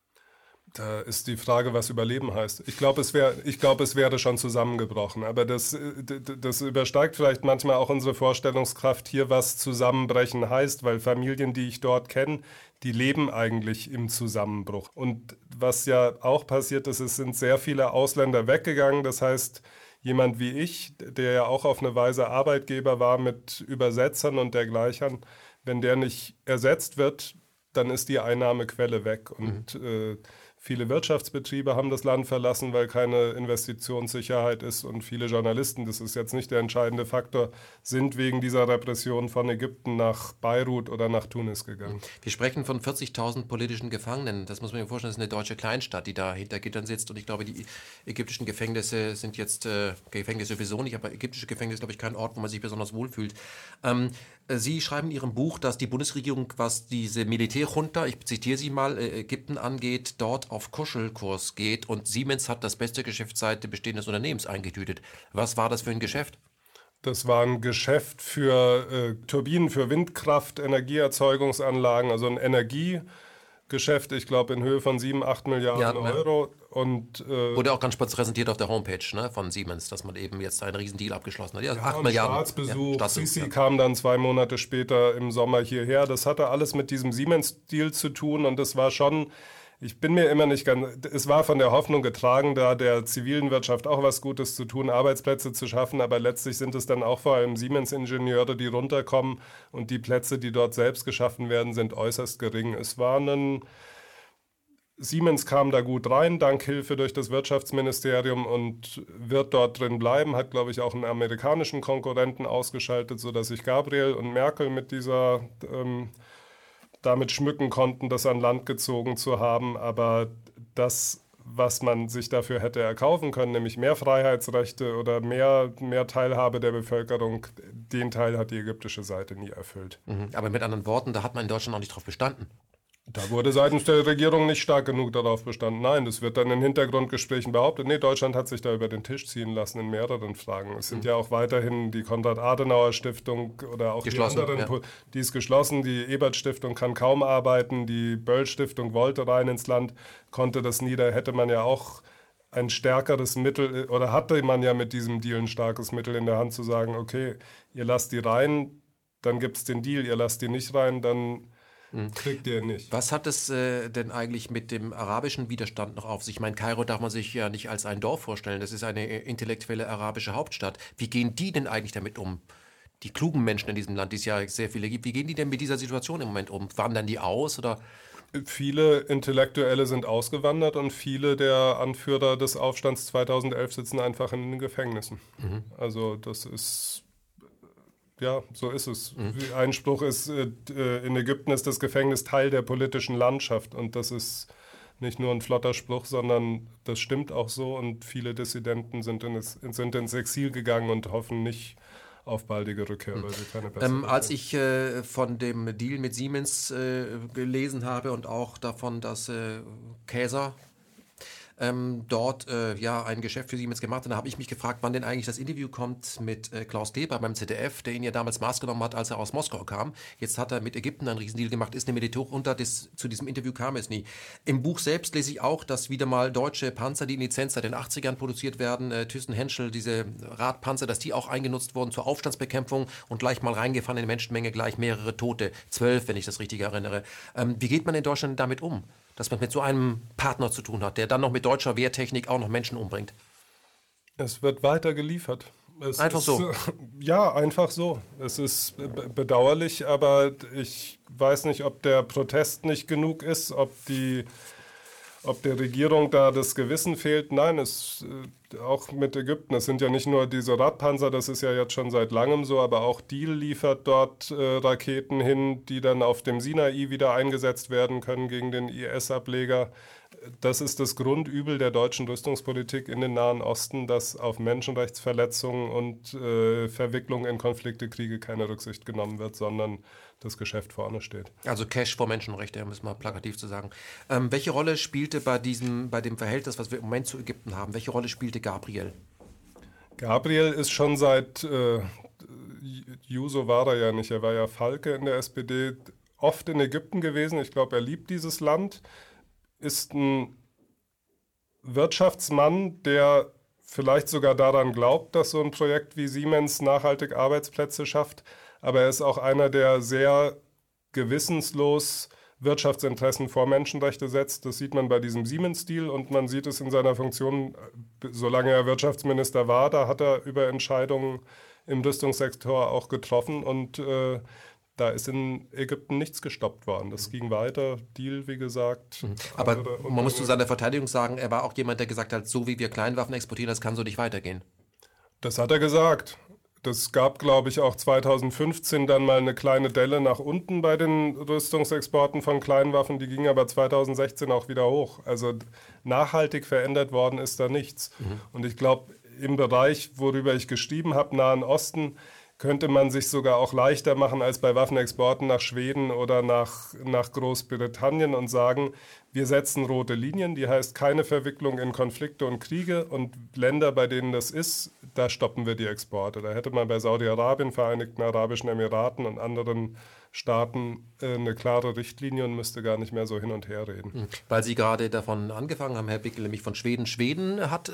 Da ist die Frage, was Überleben heißt. Ich glaube, es wäre schon zusammengebrochen. Aber das übersteigt vielleicht manchmal auch unsere Vorstellungskraft hier, was Zusammenbrechen heißt, weil Familien, die ich dort kenne, die leben eigentlich im Zusammenbruch. Und was ja auch passiert ist, es sind sehr viele Ausländer weggegangen. Das heißt, jemand wie ich, der ja auch auf eine Weise Arbeitgeber war mit Übersetzern und dergleichen, wenn der nicht ersetzt wird, dann ist die Einnahmequelle weg. Und viele Wirtschaftsbetriebe haben das Land verlassen, weil keine Investitionssicherheit ist. Und viele Journalisten, das ist jetzt nicht der entscheidende Faktor, sind wegen dieser Repression von Ägypten nach Beirut oder nach Tunis gegangen. Wir sprechen von 40.000 politischen Gefangenen. Das muss man sich vorstellen, das ist eine deutsche Kleinstadt, die da hinter Gittern sitzt. Und ich glaube, die ägyptischen Gefängnisse sind jetzt, Gefängnisse sowieso nicht, aber ägyptische Gefängnisse ist, glaube ich, kein Ort, wo man sich besonders wohlfühlt. Sie schreiben in Ihrem Buch, dass die Bundesregierung, was diese Militärjunta, ich zitiere Sie mal, Ägypten angeht, dort auf Kuschelkurs geht und Siemens hat das beste Geschäft seit Bestehen des Unternehmens eingetütet. Was war das für ein Geschäft? Das war ein Geschäft für Turbinen, für Windkraft, Energieerzeugungsanlagen, also ein Energiegeschäft, ich glaube in Höhe von 7-8 Milliarden Euro. Und, wurde auch ganz spannend präsentiert auf der Homepage, ne, von Siemens, dass man eben jetzt einen riesen Deal abgeschlossen hat. Ja, 8 Milliarden. Staatsbesuch. Ja, Sisi kam dann 2 Monate später im Sommer hierher. Das hatte alles mit diesem Siemens-Deal zu tun und das war schon, ich bin mir immer nicht ganz, es war von der Hoffnung getragen, da der zivilen Wirtschaft auch was Gutes zu tun, Arbeitsplätze zu schaffen, aber letztlich sind es dann auch vor allem Siemens-Ingenieure, die runterkommen und die Plätze, die dort selbst geschaffen werden, sind äußerst gering. Siemens kam da gut rein, dank Hilfe durch das Wirtschaftsministerium und wird dort drin bleiben, hat, glaube ich, auch einen amerikanischen Konkurrenten ausgeschaltet, sodass sich Gabriel und Merkel mit damit schmücken konnten, das an Land gezogen zu haben. Aber das, was man sich dafür hätte erkaufen können, nämlich mehr Freiheitsrechte oder mehr Teilhabe der Bevölkerung, den Teil hat die ägyptische Seite nie erfüllt. Aber mit anderen Worten, da hat man in Deutschland auch nicht drauf bestanden. Da wurde seitens der Regierung nicht stark genug darauf bestanden. Nein, das wird dann in Hintergrundgesprächen behauptet. Nee, Deutschland hat sich da über den Tisch ziehen lassen in mehreren Fragen. Es sind ja auch weiterhin die Konrad-Adenauer-Stiftung oder auch geschlossen, die anderen, die ist geschlossen. Die Ebert-Stiftung kann kaum arbeiten. Die Böll-Stiftung wollte rein ins Land, konnte das hätte man ja auch ein stärkeres Mittel, oder hatte man ja mit diesem Deal ein starkes Mittel in der Hand zu sagen, okay, ihr lasst die rein, dann gibt es den Deal, ihr lasst die nicht rein, dann kriegt ihr nicht. Was hat es denn eigentlich mit dem arabischen Widerstand noch auf sich? Ich meine, Kairo darf man sich ja nicht als ein Dorf vorstellen. Das ist eine intellektuelle arabische Hauptstadt. Wie gehen die denn eigentlich damit um? Die klugen Menschen in diesem Land, die es ja sehr viele gibt, wie gehen die denn mit dieser Situation im Moment um? Wandern die aus oder? Viele Intellektuelle sind ausgewandert und viele der Anführer des Aufstands 2011 sitzen einfach in den Gefängnissen. Also das ist... Ja, so ist es. Ein Spruch ist, in Ägypten ist das Gefängnis Teil der politischen Landschaft und das ist nicht nur ein flotter Spruch, sondern das stimmt auch so und viele Dissidenten sind ins Exil gegangen und hoffen nicht auf baldige Rückkehr, weil sie keine bessere Als ich von dem Deal mit Siemens gelesen habe und auch davon, dass Käser dort ein Geschäft für Siemens gemacht. Und da habe ich mich gefragt, wann denn eigentlich das Interview kommt mit Klaus Kleber beim ZDF, der ihn ja damals Maß genommen hat, als er aus Moskau kam. Jetzt hat er mit Ägypten einen Riesendeal gemacht, ist eine Militär runter, zu diesem Interview kam es nie. Im Buch selbst lese ich auch, dass wieder mal deutsche Panzer, die in Lizenz seit den 80ern produziert werden, Thyssen-Henschel, diese Radpanzer, dass die auch eingenutzt wurden zur Aufstandsbekämpfung und gleich mal reingefahren in die Menschenmenge, gleich mehrere Tote, 12, wenn ich das richtig erinnere. Wie geht man in Deutschland damit um, dass man mit so einem Partner zu tun hat, der dann noch mit deutscher Wehrtechnik auch noch Menschen umbringt? Es wird weiter geliefert. So? Ja, einfach so. Es ist bedauerlich, aber ich weiß nicht, ob der Protest nicht genug ist, ob der Regierung da das Gewissen fehlt. Nein, auch mit Ägypten. Es sind ja nicht nur diese Radpanzer, das ist ja jetzt schon seit langem so, aber auch Diehl liefert dort Raketen hin, die dann auf dem Sinai wieder eingesetzt werden können gegen den IS-Ableger. Das ist das Grundübel der deutschen Rüstungspolitik in den Nahen Osten, dass auf Menschenrechtsverletzungen und Verwicklungen in Konflikte, Kriege keine Rücksicht genommen wird, sondern das Geschäft vorne steht. Also Cash vor Menschenrechte, müssen wir plakativ zu sagen. Welche Rolle spielte bei dem Verhältnis, was wir im Moment zu Ägypten haben, welche Rolle spielte Gabriel? Gabriel ist schon seit Juso war er ja nicht, er war ja Falke in der SPD, oft in Ägypten gewesen. Ich glaube, er liebt dieses Land. Ist ein Wirtschaftsmann, der vielleicht sogar daran glaubt, dass so ein Projekt wie Siemens nachhaltig Arbeitsplätze schafft. Aber er ist auch einer, der sehr gewissenslos Wirtschaftsinteressen vor Menschenrechte setzt. Das sieht man bei diesem Siemens-Deal und man sieht es in seiner Funktion, solange er Wirtschaftsminister war, da hat er über Entscheidungen im Rüstungssektor auch getroffen und da ist in Ägypten nichts gestoppt worden. Das ging weiter, Deal, wie gesagt. Aber man muss zu seiner Verteidigung sagen, er war auch jemand, der gesagt hat, so wie wir Kleinwaffen exportieren, das kann so nicht weitergehen. Das hat er gesagt. Das gab, glaube ich, auch 2015 dann mal eine kleine Delle nach unten bei den Rüstungsexporten von Kleinwaffen. Die ging aber 2016 auch wieder hoch. Also nachhaltig verändert worden ist da nichts. Und ich glaube, im Bereich, worüber ich geschrieben habe, Nahen Osten, könnte man sich sogar auch leichter machen als bei Waffenexporten nach Schweden oder nach Großbritannien und sagen, wir setzen rote Linien, die heißt keine Verwicklung in Konflikte und Kriege und Länder, bei denen das ist, da stoppen wir die Exporte. Da hätte man bei Saudi-Arabien, Vereinigten Arabischen Emiraten und anderen Staaten eine klare Richtlinie und müsste gar nicht mehr so hin und her reden. Weil Sie gerade davon angefangen haben, Herr Bickel, nämlich von Schweden. Schweden hat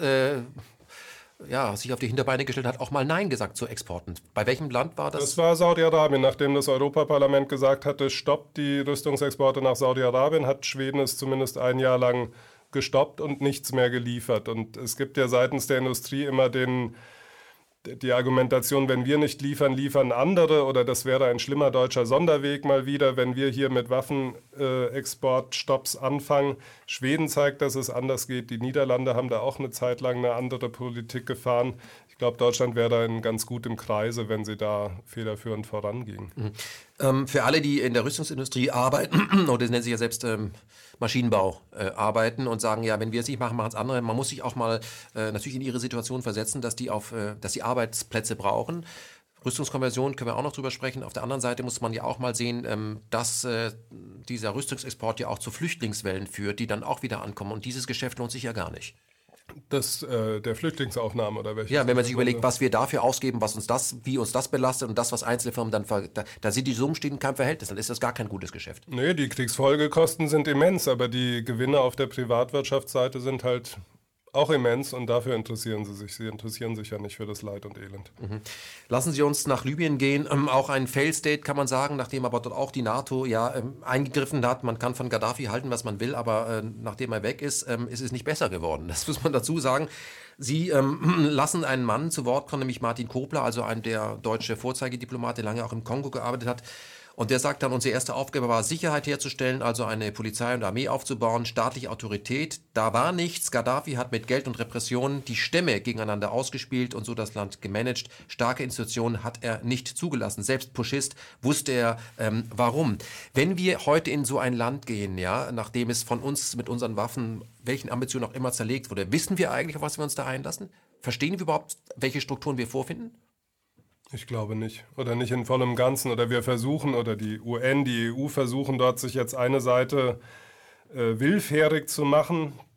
sich auf die Hinterbeine gestellt hat, auch mal Nein gesagt zu Exporten. Bei welchem Land war das? Das war Saudi-Arabien. Nachdem das Europaparlament gesagt hatte, stoppt die Rüstungsexporte nach Saudi-Arabien, hat Schweden es zumindest ein Jahr lang gestoppt und nichts mehr geliefert. Und es gibt ja seitens der Industrie immer die Argumentation, wenn wir nicht liefern, liefern andere oder das wäre ein schlimmer deutscher Sonderweg mal wieder, wenn wir hier mit Waffenexportstopps anfangen. Schweden zeigt, dass es anders geht. Die Niederlande haben da auch eine Zeit lang eine andere Politik gefahren. Ich glaube, Deutschland wäre da ganz gut im Kreise, wenn sie da federführend voranging. Für alle, die in der Rüstungsindustrie arbeiten, oder das nennt sich ja selbst Maschinenbau, arbeiten und sagen, ja, wenn wir es nicht machen, machen es andere. Man muss sich auch mal natürlich in ihre Situation versetzen, dass die Arbeitsplätze brauchen. Rüstungskonversion können wir auch noch drüber sprechen. Auf der anderen Seite muss man ja auch mal sehen, dass dieser Rüstungsexport ja auch zu Flüchtlingswellen führt, die dann auch wieder ankommen. Und dieses Geschäft lohnt sich ja gar nicht. Der Flüchtlingsaufnahme oder welches? Ja, wenn man sich überlegt, was wir dafür ausgeben, wie uns das belastet und das, was Einzelfirmen dann, da sind die Summen stehen in keinem Verhältnis, dann ist das gar kein gutes Geschäft. Nee, die Kriegsfolgekosten sind immens, aber die Gewinne auf der Privatwirtschaftsseite sind halt auch immens und dafür interessieren sie sich. Sie interessieren sich ja nicht für das Leid und Elend. Lassen Sie uns nach Libyen gehen. Auch ein Fail State kann man sagen, nachdem aber dort auch die NATO eingegriffen hat. Man kann von Gaddafi halten, was man will, aber nachdem er weg ist, ist es nicht besser geworden. Das muss man dazu sagen. Sie lassen einen Mann zu Wort kommen, nämlich Martin Kobler, also der deutsche Vorzeigediplomat, der lange auch im Kongo gearbeitet hat. Und der sagt dann, unsere erste Aufgabe war, Sicherheit herzustellen, also eine Polizei und Armee aufzubauen, staatliche Autorität. Da war nichts. Gaddafi hat mit Geld und Repressionen die Stämme gegeneinander ausgespielt und so das Land gemanagt. Starke Institutionen hat er nicht zugelassen. Selbst Pushist wusste er, warum. Wenn wir heute in so ein Land gehen, ja, nachdem es von uns mit unseren Waffen, welchen Ambitionen auch immer zerlegt wurde, wissen wir eigentlich, auf was wir uns da einlassen? Verstehen wir überhaupt, welche Strukturen wir vorfinden? Ich glaube nicht. Oder nicht in vollem Ganzen. Oder wir versuchen, oder die UN, die EU versuchen dort sich jetzt eine Seite willfährig zu machen.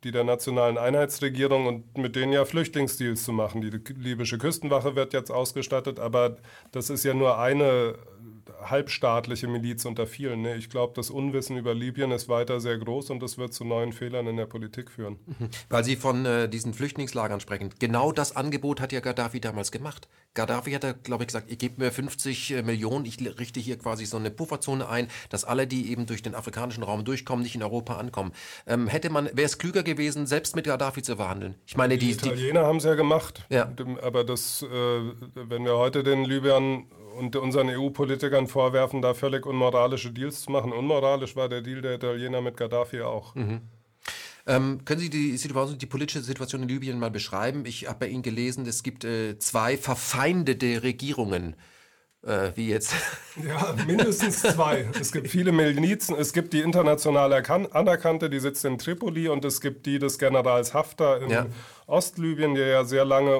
der nationalen Einheitsregierung und mit denen ja Flüchtlingsdeals zu machen. Die libysche Küstenwache wird jetzt ausgestattet, aber das ist ja nur eine halbstaatliche Miliz unter vielen. Ne? Ich glaube, das Unwissen über Libyen ist weiter sehr groß und das wird zu neuen Fehlern in der Politik führen. Weil Sie von diesen Flüchtlingslagern sprechen. Genau das Angebot hat ja Gaddafi damals gemacht. Gaddafi hat ja, glaube ich, gesagt, ihr gebt mir 50 Millionen, ich richte hier quasi so eine Pufferzone ein, dass alle, die eben durch den afrikanischen Raum durchkommen, nicht in Europa ankommen. Wäre es klüger gewesen, selbst mit Gaddafi zu verhandeln? Ich meine, die Italiener haben es ja gemacht. Ja. Aber wenn wir heute den Libyern und unseren EU-Politikern vorwerfen, da völlig unmoralische Deals zu machen. Unmoralisch war der Deal der Italiener mit Gaddafi auch. Mhm. Können Sie die politische Situation in Libyen mal beschreiben? Ich habe bei Ihnen gelesen, es gibt 2 verfeindete Regierungen. Wie jetzt? Ja, mindestens 2. Es gibt viele Milizen. Es gibt die international anerkannte, die sitzt in Tripoli, und es gibt die des Generals Haftar in Ostlibyen, der ja sehr lange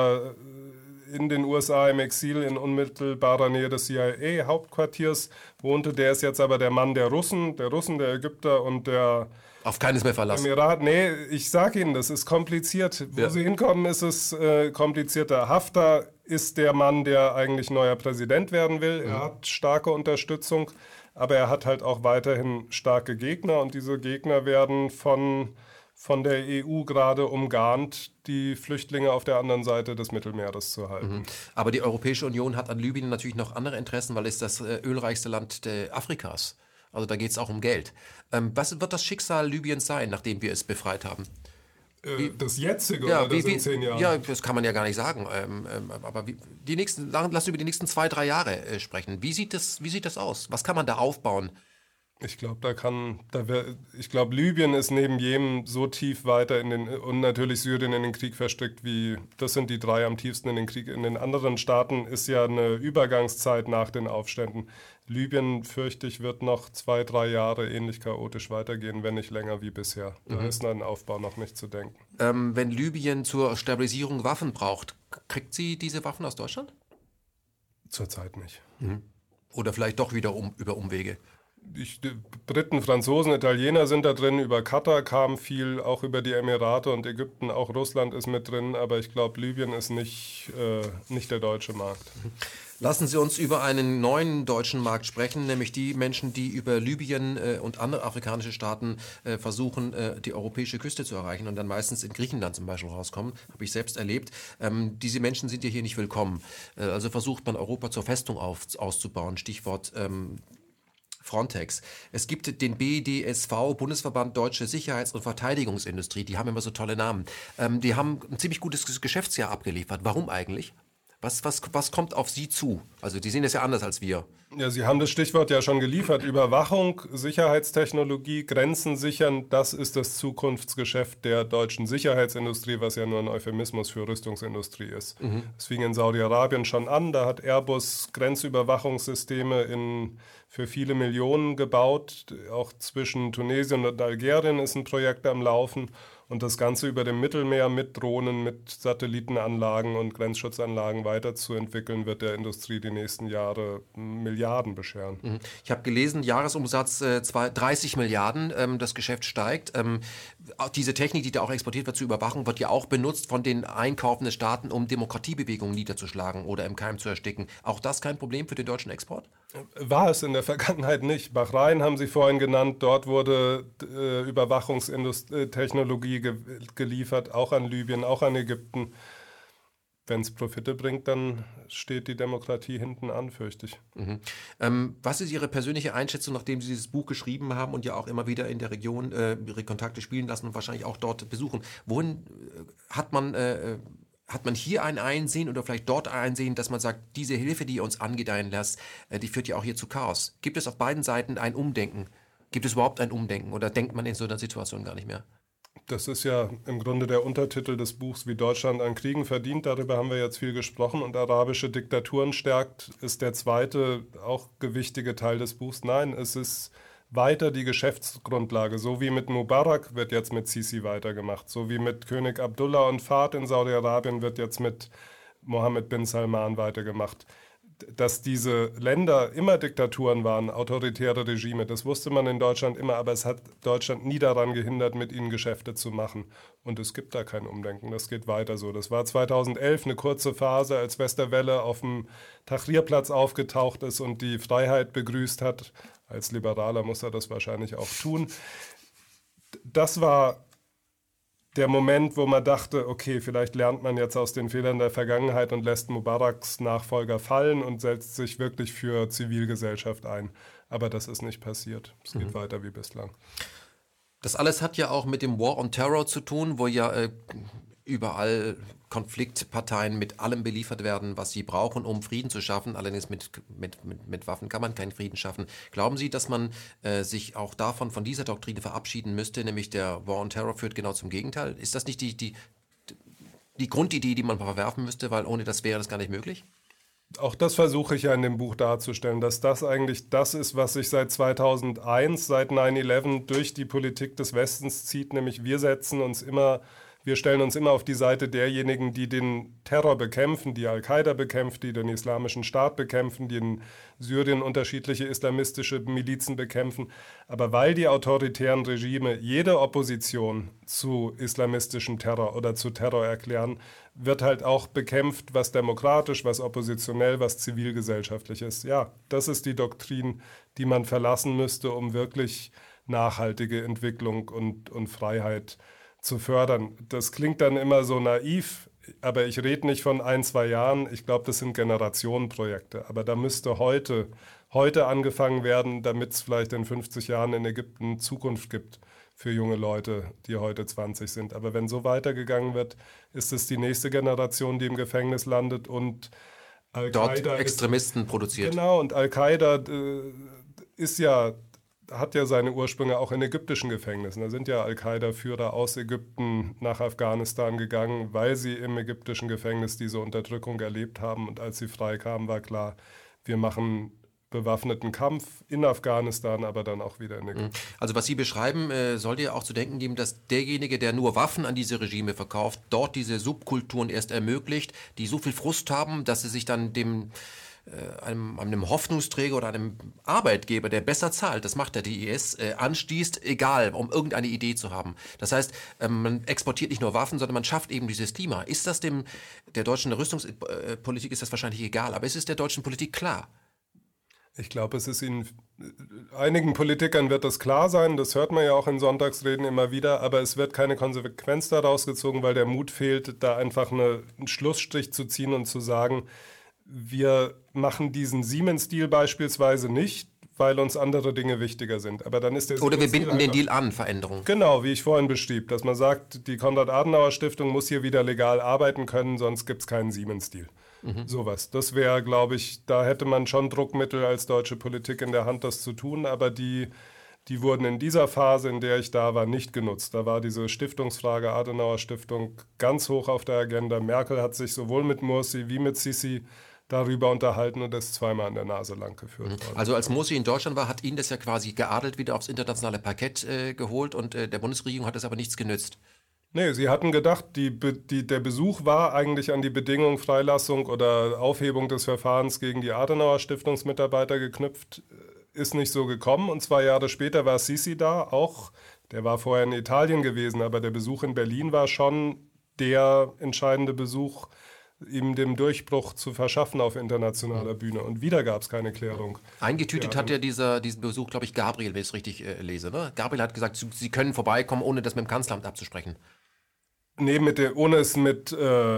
in den USA im Exil in unmittelbarer Nähe des CIA-Hauptquartiers wohnte. Der ist jetzt aber der Mann der Russen, der Ägypter und der... Auf keines mehr verlassen. Emirat. Nee, ich sage Ihnen, das ist kompliziert. Wo Sie hinkommen, ist es komplizierter. Haftar ist der Mann, der eigentlich neuer Präsident werden will. Er hat starke Unterstützung, aber er hat halt auch weiterhin starke Gegner, und diese Gegner werden von der EU gerade umgarnt, die Flüchtlinge auf der anderen Seite des Mittelmeeres zu halten. Aber die Europäische Union hat an Libyen natürlich noch andere Interessen, weil es das ölreichste Land Afrikas. Also da geht es auch um Geld. Was wird das Schicksal Libyens sein, nachdem wir es befreit haben? Das jetzige oder das in 10 Jahren? Ja, das kann man ja gar nicht sagen. Aber lass über die nächsten 2-3 Jahre sprechen. Wie sieht das aus? Was kann man da aufbauen? Ich glaube, Libyen ist neben Jemen so tief weiter und natürlich Syrien in den Krieg verstrickt das sind die 3 am tiefsten in den Krieg. In den anderen Staaten ist ja eine Übergangszeit nach den Aufständen. Libyen, fürchte ich, wird noch 2-3 Jahre ähnlich chaotisch weitergehen, wenn nicht länger wie bisher. Da ist an den Aufbau noch nicht zu denken. Wenn Libyen zur Stabilisierung Waffen braucht, kriegt sie diese Waffen aus Deutschland? Zurzeit nicht. Oder vielleicht doch wieder über Umwege? Briten, Franzosen, Italiener sind da drin, über Katar kam viel, auch über die Emirate und Ägypten, auch Russland ist mit drin, aber ich glaube, Libyen ist nicht der deutsche Markt. Lassen Sie uns über einen neuen deutschen Markt sprechen, nämlich die Menschen, die über Libyen und andere afrikanische Staaten versuchen, die europäische Küste zu erreichen und dann meistens in Griechenland zum Beispiel rauskommen. Habe ich selbst erlebt. Diese Menschen sind ja hier nicht willkommen. Also versucht man, Europa zur Festung auszubauen. Stichwort Frontex. Es gibt den BDSV, Bundesverband Deutsche Sicherheits- und Verteidigungsindustrie. Die haben immer so tolle Namen. Die haben ein ziemlich gutes Geschäftsjahr abgeliefert. Warum eigentlich? Was kommt auf Sie zu? Also die sehen das ja anders als wir. Ja, Sie haben das Stichwort ja schon geliefert. Überwachung, Sicherheitstechnologie, Grenzen sichern, das ist das Zukunftsgeschäft der deutschen Sicherheitsindustrie, was ja nur ein Euphemismus für Rüstungsindustrie ist. Es fing in Saudi-Arabien schon an, da hat Airbus Grenzüberwachungssysteme für viele Millionen gebaut. Auch zwischen Tunesien und Algerien ist ein Projekt am Laufen. Und das Ganze über dem Mittelmeer mit Drohnen, mit Satellitenanlagen und Grenzschutzanlagen weiterzuentwickeln, wird der Industrie die nächsten Jahre Milliarden bescheren. Ich habe gelesen, Jahresumsatz 30 Milliarden, das Geschäft steigt. Diese Technik, die da auch exportiert wird zur Überwachung, wird ja auch benutzt von den einkaufenden Staaten, um Demokratiebewegungen niederzuschlagen oder im Keim zu ersticken. Auch das kein Problem für den deutschen Export? War es in der Vergangenheit nicht. Bahrain haben Sie vorhin genannt, dort wurde Überwachungstechnologie geliefert, auch an Libyen, auch an Ägypten. Wenn es Profite bringt, dann steht die Demokratie hinten an, fürchte ich. Was ist Ihre persönliche Einschätzung, nachdem Sie dieses Buch geschrieben haben und ja auch immer wieder in der Region Ihre Kontakte spielen lassen und wahrscheinlich auch dort besuchen? Wohin hat man hier ein Einsehen oder vielleicht dort ein Einsehen, dass man sagt, diese Hilfe, die ihr uns angedeihen lässt, die führt ja auch hier zu Chaos? Gibt es auf beiden Seiten ein Umdenken? Gibt es überhaupt ein Umdenken oder denkt man in so einer Situation gar nicht mehr? Das ist ja im Grunde der Untertitel des Buchs, wie Deutschland an Kriegen verdient. Darüber haben wir jetzt viel gesprochen. Und arabische Diktaturen stärkt, ist der zweite, auch gewichtige Teil des Buchs. Nein, es ist weiter die Geschäftsgrundlage. So wie mit Mubarak wird jetzt mit Sisi weitergemacht. So wie mit König Abdullah und Fahd in Saudi-Arabien wird jetzt mit Mohammed bin Salman weitergemacht. dass diese Länder immer Diktaturen waren, autoritäre Regime, das wusste man in Deutschland immer, aber es hat Deutschland nie daran gehindert, mit ihnen Geschäfte zu machen. Und es gibt da kein Umdenken, das geht weiter so. Das war 2011 eine kurze Phase, als Westerwelle auf dem Tahrirplatz aufgetaucht ist und die Freiheit begrüßt hat. Als Liberaler muss er das wahrscheinlich auch tun. Das war der Moment, wo man dachte, okay, vielleicht lernt man jetzt aus den Fehlern der Vergangenheit und lässt Mubaraks Nachfolger fallen und setzt sich wirklich für Zivilgesellschaft ein. Aber das ist nicht passiert. Es geht weiter wie bislang. Das alles hat ja auch mit dem War on Terror zu tun, wo ja überall Konfliktparteien mit allem beliefert werden, was sie brauchen, um Frieden zu schaffen. Allerdings mit Waffen kann man keinen Frieden schaffen. Glauben Sie, dass man sich auch von dieser Doktrine verabschieden müsste, nämlich der War on Terror führt genau zum Gegenteil? Ist das nicht die Grundidee, die man verwerfen müsste, weil ohne das wäre das gar nicht möglich? Auch das versuche ich ja in dem Buch darzustellen, dass das eigentlich das ist, was sich seit 2001, seit 9/11 durch die Politik des Westens zieht, nämlich wir stellen uns immer auf die Seite derjenigen, die den Terror bekämpfen, die Al-Qaida bekämpfen, die den Islamischen Staat bekämpfen, die in Syrien unterschiedliche islamistische Milizen bekämpfen. Aber weil die autoritären Regime jede Opposition zu islamistischem Terror oder zu Terror erklären, wird halt auch bekämpft, was demokratisch, was oppositionell, was zivilgesellschaftlich ist. Ja, das ist die Doktrin, die man verlassen müsste, um wirklich nachhaltige Entwicklung und Freiheit zu fördern. Das klingt dann immer so naiv, aber ich rede nicht von 1-2 Jahren. Ich glaube, das sind Generationenprojekte. Aber da müsste heute angefangen werden, damit es vielleicht in 50 Jahren in Ägypten Zukunft gibt für junge Leute, die heute 20 sind. Aber wenn so weitergegangen wird, ist es die nächste Generation, die im Gefängnis landet und Al-Qaida dort Extremisten produziert. Genau, und Al-Qaida hat ja seine Ursprünge auch in ägyptischen Gefängnissen. Da sind ja Al-Qaida-Führer aus Ägypten nach Afghanistan gegangen, weil sie im ägyptischen Gefängnis diese Unterdrückung erlebt haben. Und als sie freikamen, war klar, wir machen bewaffneten Kampf in Afghanistan, aber dann auch wieder in Ägypten. Also was Sie beschreiben, sollte ja auch zu denken geben, dass derjenige, der nur Waffen an diese Regime verkauft, dort diese Subkulturen erst ermöglicht, die so viel Frust haben, dass sie sich dann einem Hoffnungsträger oder einem Arbeitgeber, der besser zahlt, das macht die IS, anstießt, egal, um irgendeine Idee zu haben. Das heißt, man exportiert nicht nur Waffen, sondern man schafft eben dieses Klima. Ist das der deutschen Rüstungspolitik ist das wahrscheinlich egal, aber ist es der deutschen Politik klar? Ich glaube, einigen Politikern wird das klar sein, das hört man ja auch in Sonntagsreden immer wieder, aber es wird keine Konsequenz daraus gezogen, weil der Mut fehlt, da einfach einen Schlussstrich zu ziehen und zu sagen, wir machen diesen Siemens-Deal beispielsweise nicht, weil uns andere Dinge wichtiger sind. Aber dann ist der Oder wir binden den Deal an, Veränderungen. Genau, wie ich vorhin beschrieb, dass man sagt, die Konrad-Adenauer-Stiftung muss hier wieder legal arbeiten können, sonst gibt es keinen Siemens-Deal. Sowas. Das wäre, glaube ich, da hätte man schon Druckmittel als deutsche Politik in der Hand, das zu tun, aber die wurden in dieser Phase, in der ich da war, nicht genutzt. Da war diese Stiftungsfrage Adenauer Stiftung ganz hoch auf der Agenda. Merkel hat sich sowohl mit Mursi wie mit Sisi darüber unterhalten und ist zweimal an der Nase lang geführt worden. Also als Mursi in Deutschland war, hat ihn das ja quasi geadelt wieder aufs internationale Parkett geholt und der Bundesregierung hat das aber nichts genützt. Nee, sie hatten gedacht, der Besuch war eigentlich an die Bedingung Freilassung oder Aufhebung des Verfahrens gegen die Adenauer Stiftungsmitarbeiter geknüpft. Ist nicht so gekommen und 2 Jahre später war Sisi da, auch, der war vorher in Italien gewesen, aber der Besuch in Berlin war schon der entscheidende Besuch, ihm den Durchbruch zu verschaffen auf internationaler Bühne. Und wieder gab es keine Klärung. Eingetütet hat ja diesen Besuch, glaube ich, Gabriel, wenn ich es richtig lese. Ne? Gabriel hat gesagt, Sie können vorbeikommen, ohne das mit dem Kanzleramt abzusprechen. Nee, ohne es mit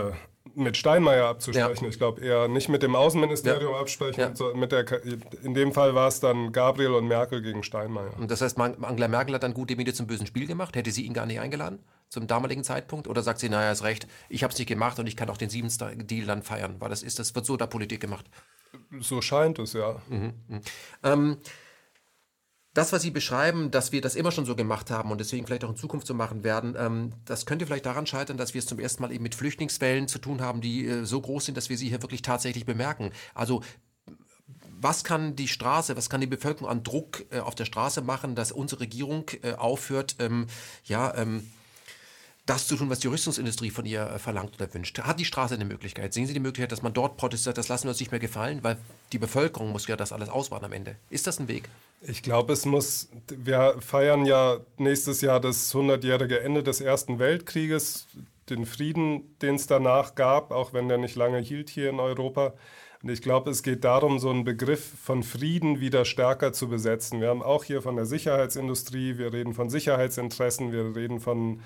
Steinmeier abzusprechen. Ja. Ich glaube eher nicht mit dem Außenministerium absprechen. Ja. In dem Fall war es dann Gabriel und Merkel gegen Steinmeier. Und das heißt, Angela Merkel hat dann gute Miene zum bösen Spiel gemacht? Hätte sie ihn gar nicht eingeladen zum damaligen Zeitpunkt? Oder sagt sie, naja, ist recht, ich habe es nicht gemacht und ich kann auch den Siemens-Deal dann feiern? Das wird so da Politik gemacht? So scheint es, ja. Das, was Sie beschreiben, dass wir das immer schon so gemacht haben und deswegen vielleicht auch in Zukunft so machen werden, das könnte vielleicht daran scheitern, dass wir es zum ersten Mal eben mit Flüchtlingswellen zu tun haben, die so groß sind, dass wir sie hier wirklich tatsächlich bemerken. Also was kann die Bevölkerung an Druck auf der Straße machen, dass unsere Regierung aufhört, das zu tun, was die Rüstungsindustrie von ihr verlangt oder wünscht? Hat die Straße eine Möglichkeit? Sehen Sie die Möglichkeit, dass man dort protestiert, das lassen wir uns nicht mehr gefallen, weil die Bevölkerung muss ja das alles ausbaden am Ende. Ist das ein Weg? Ich glaube, wir feiern ja nächstes Jahr das 100-jährige Ende des Ersten Weltkrieges, den Frieden, den es danach gab, auch wenn der nicht lange hielt hier in Europa. Und ich glaube, es geht darum, so einen Begriff von Frieden wieder stärker zu besetzen. Wir haben auch hier von der Sicherheitsindustrie, wir reden von Sicherheitsinteressen, wir reden von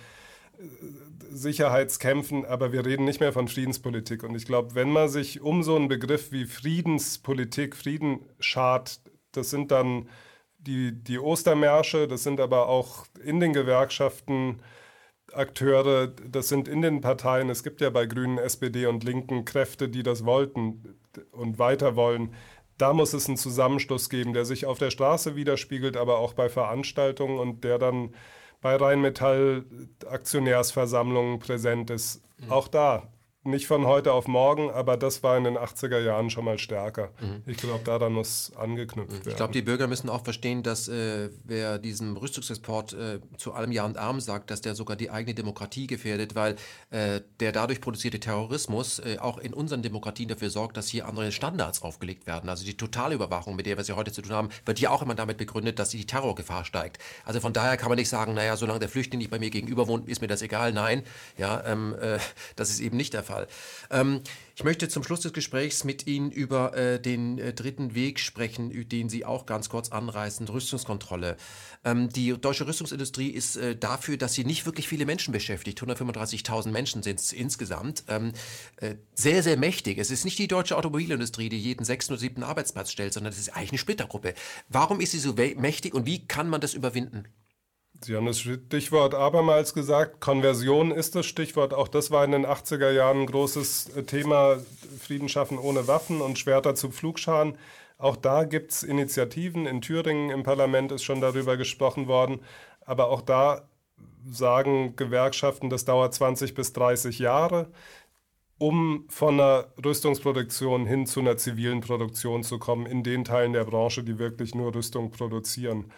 Sicherheitskämpfen, aber wir reden nicht mehr von Friedenspolitik. Und ich glaube, wenn man sich um so einen Begriff wie Friedenspolitik, Frieden schart, das sind dann die Ostermärsche, das sind aber auch in den Gewerkschaften Akteure, das sind in den Parteien. Es gibt ja bei Grünen, SPD und Linken Kräfte, die das wollten und weiter wollen. Da muss es einen Zusammenschluss geben, der sich auf der Straße widerspiegelt, aber auch bei Veranstaltungen und der dann bei Rheinmetall Aktionärsversammlungen präsent ist. Auch da, nicht von heute auf morgen, aber das war in den 80er Jahren schon mal stärker. Ich glaube, daran muss angeknüpft werden. Ich glaube, die Bürger müssen auch verstehen, dass wer diesem Rüstungsexport zu allem Ja und Arm sagt, dass der sogar die eigene Demokratie gefährdet, weil der dadurch produzierte Terrorismus auch in unseren Demokratien dafür sorgt, dass hier andere Standards aufgelegt werden. Also die Totalüberwachung, mit der wir sie heute zu tun haben, wird ja auch immer damit begründet, dass die Terrorgefahr steigt. Also von daher kann man nicht sagen, naja, solange der Flüchtling nicht bei mir gegenüber wohnt, ist mir das egal. Nein, ja, das ist eben nicht der Fall. Ich möchte zum Schluss des Gesprächs mit Ihnen über den dritten Weg sprechen, den Sie auch ganz kurz anreißen, Rüstungskontrolle. Die deutsche Rüstungsindustrie ist dafür, dass sie nicht wirklich viele Menschen beschäftigt, 135.000 Menschen sind es insgesamt, sehr, sehr mächtig. Es ist nicht die deutsche Automobilindustrie, die jeden 6. oder 7. Arbeitsplatz stellt, sondern es ist eigentlich eine Splittergruppe. Warum ist sie so mächtig und wie kann man das überwinden? Sie haben das Stichwort abermals gesagt. Konversion ist das Stichwort. Auch das war in den 80er Jahren ein großes Thema. Frieden schaffen ohne Waffen und Schwerter zu Pflugscharen. Auch da gibt es Initiativen. In Thüringen im Parlament ist schon darüber gesprochen worden. Aber auch da sagen Gewerkschaften, das dauert 20 bis 30 Jahre, um von einer Rüstungsproduktion hin zu einer zivilen Produktion zu kommen, in den Teilen der Branche, die wirklich nur Rüstung produzieren.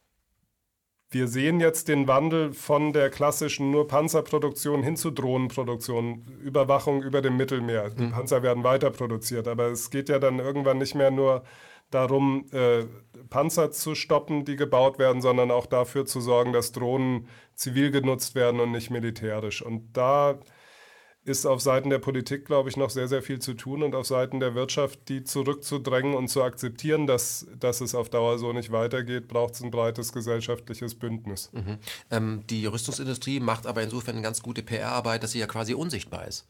Wir sehen jetzt den Wandel von der klassischen nur Panzerproduktion hin zu Drohnenproduktion, Überwachung über dem Mittelmeer. Die Panzer werden weiter produziert, aber es geht ja dann irgendwann nicht mehr nur darum, Panzer zu stoppen, die gebaut werden, sondern auch dafür zu sorgen, dass Drohnen zivil genutzt werden und nicht militärisch. Und da ist auf Seiten der Politik, glaube ich, noch sehr, sehr viel zu tun und auf Seiten der Wirtschaft, die zurückzudrängen und zu akzeptieren, dass es auf Dauer so nicht weitergeht, braucht es ein breites gesellschaftliches Bündnis. Die Rüstungsindustrie macht aber insofern eine ganz gute PR-Arbeit, dass sie ja quasi unsichtbar ist.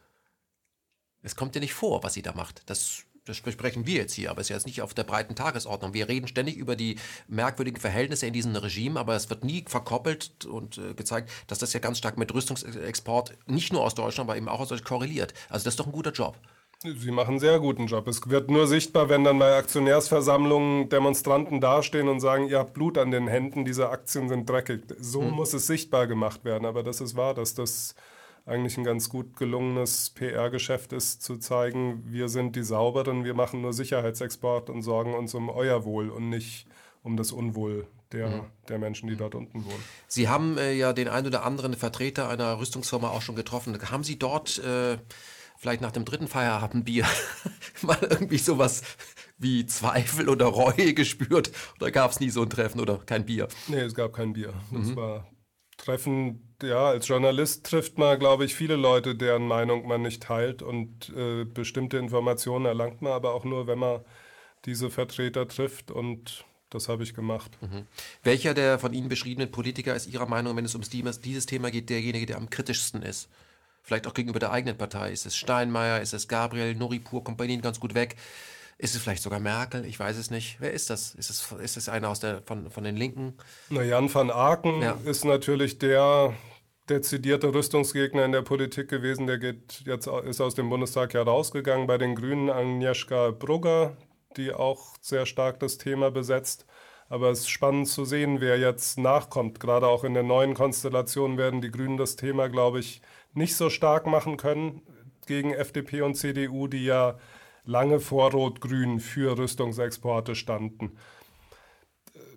Es kommt ja nicht vor, was sie da macht. Das besprechen wir jetzt hier, aber es ist jetzt nicht auf der breiten Tagesordnung. Wir reden ständig über die merkwürdigen Verhältnisse in diesem Regime, aber es wird nie verkoppelt und gezeigt, dass das ja ganz stark mit Rüstungsexport nicht nur aus Deutschland, aber eben auch aus Deutschland korreliert. Also das ist doch ein guter Job. Sie machen einen sehr guten Job. Es wird nur sichtbar, wenn dann bei Aktionärsversammlungen Demonstranten dastehen und sagen, ihr habt Blut an den Händen, diese Aktien sind dreckig. So muss es sichtbar gemacht werden. Aber das ist wahr, dass das eigentlich ein ganz gut gelungenes PR-Geschäft ist, zu zeigen, wir sind die Sauberen, wir machen nur Sicherheitsexport und sorgen uns um euer Wohl und nicht um das Unwohl der Menschen, die dort unten wohnen. Sie haben ja den ein oder anderen Vertreter einer Rüstungsfirma auch schon getroffen. Haben Sie dort vielleicht nach dem dritten Feierabendbier mal irgendwie sowas wie Zweifel oder Reue gespürt? Oder gab es nie so ein Treffen oder kein Bier? Nee, es gab kein Bier. Das war Treffen, ja, als Journalist trifft man, glaube ich, viele Leute, deren Meinung man nicht teilt und bestimmte Informationen erlangt man aber auch nur, wenn man diese Vertreter trifft und das habe ich gemacht. Welcher der von Ihnen beschriebenen Politiker ist Ihrer Meinung, wenn es um dieses Thema geht, derjenige, der am kritischsten ist? Vielleicht auch gegenüber der eigenen Partei. Ist es Steinmeier, ist es Gabriel, Nuripur, kommt bei Ihnen ganz gut weg? Ist es vielleicht sogar Merkel? Ich weiß es nicht. Wer ist das? Ist es einer von den Linken? Na, Jan van Aken ist natürlich der dezidierte Rüstungsgegner in der Politik gewesen. Der ist aus dem Bundestag ja rausgegangen. Bei den Grünen Agnieszka Brugger, die auch sehr stark das Thema besetzt. Aber es ist spannend zu sehen, wer jetzt nachkommt. Gerade auch in der neuen Konstellation werden die Grünen das Thema, glaube ich, nicht so stark machen können gegen FDP und CDU, die ja lange vor Rot-Grün für Rüstungsexporte standen.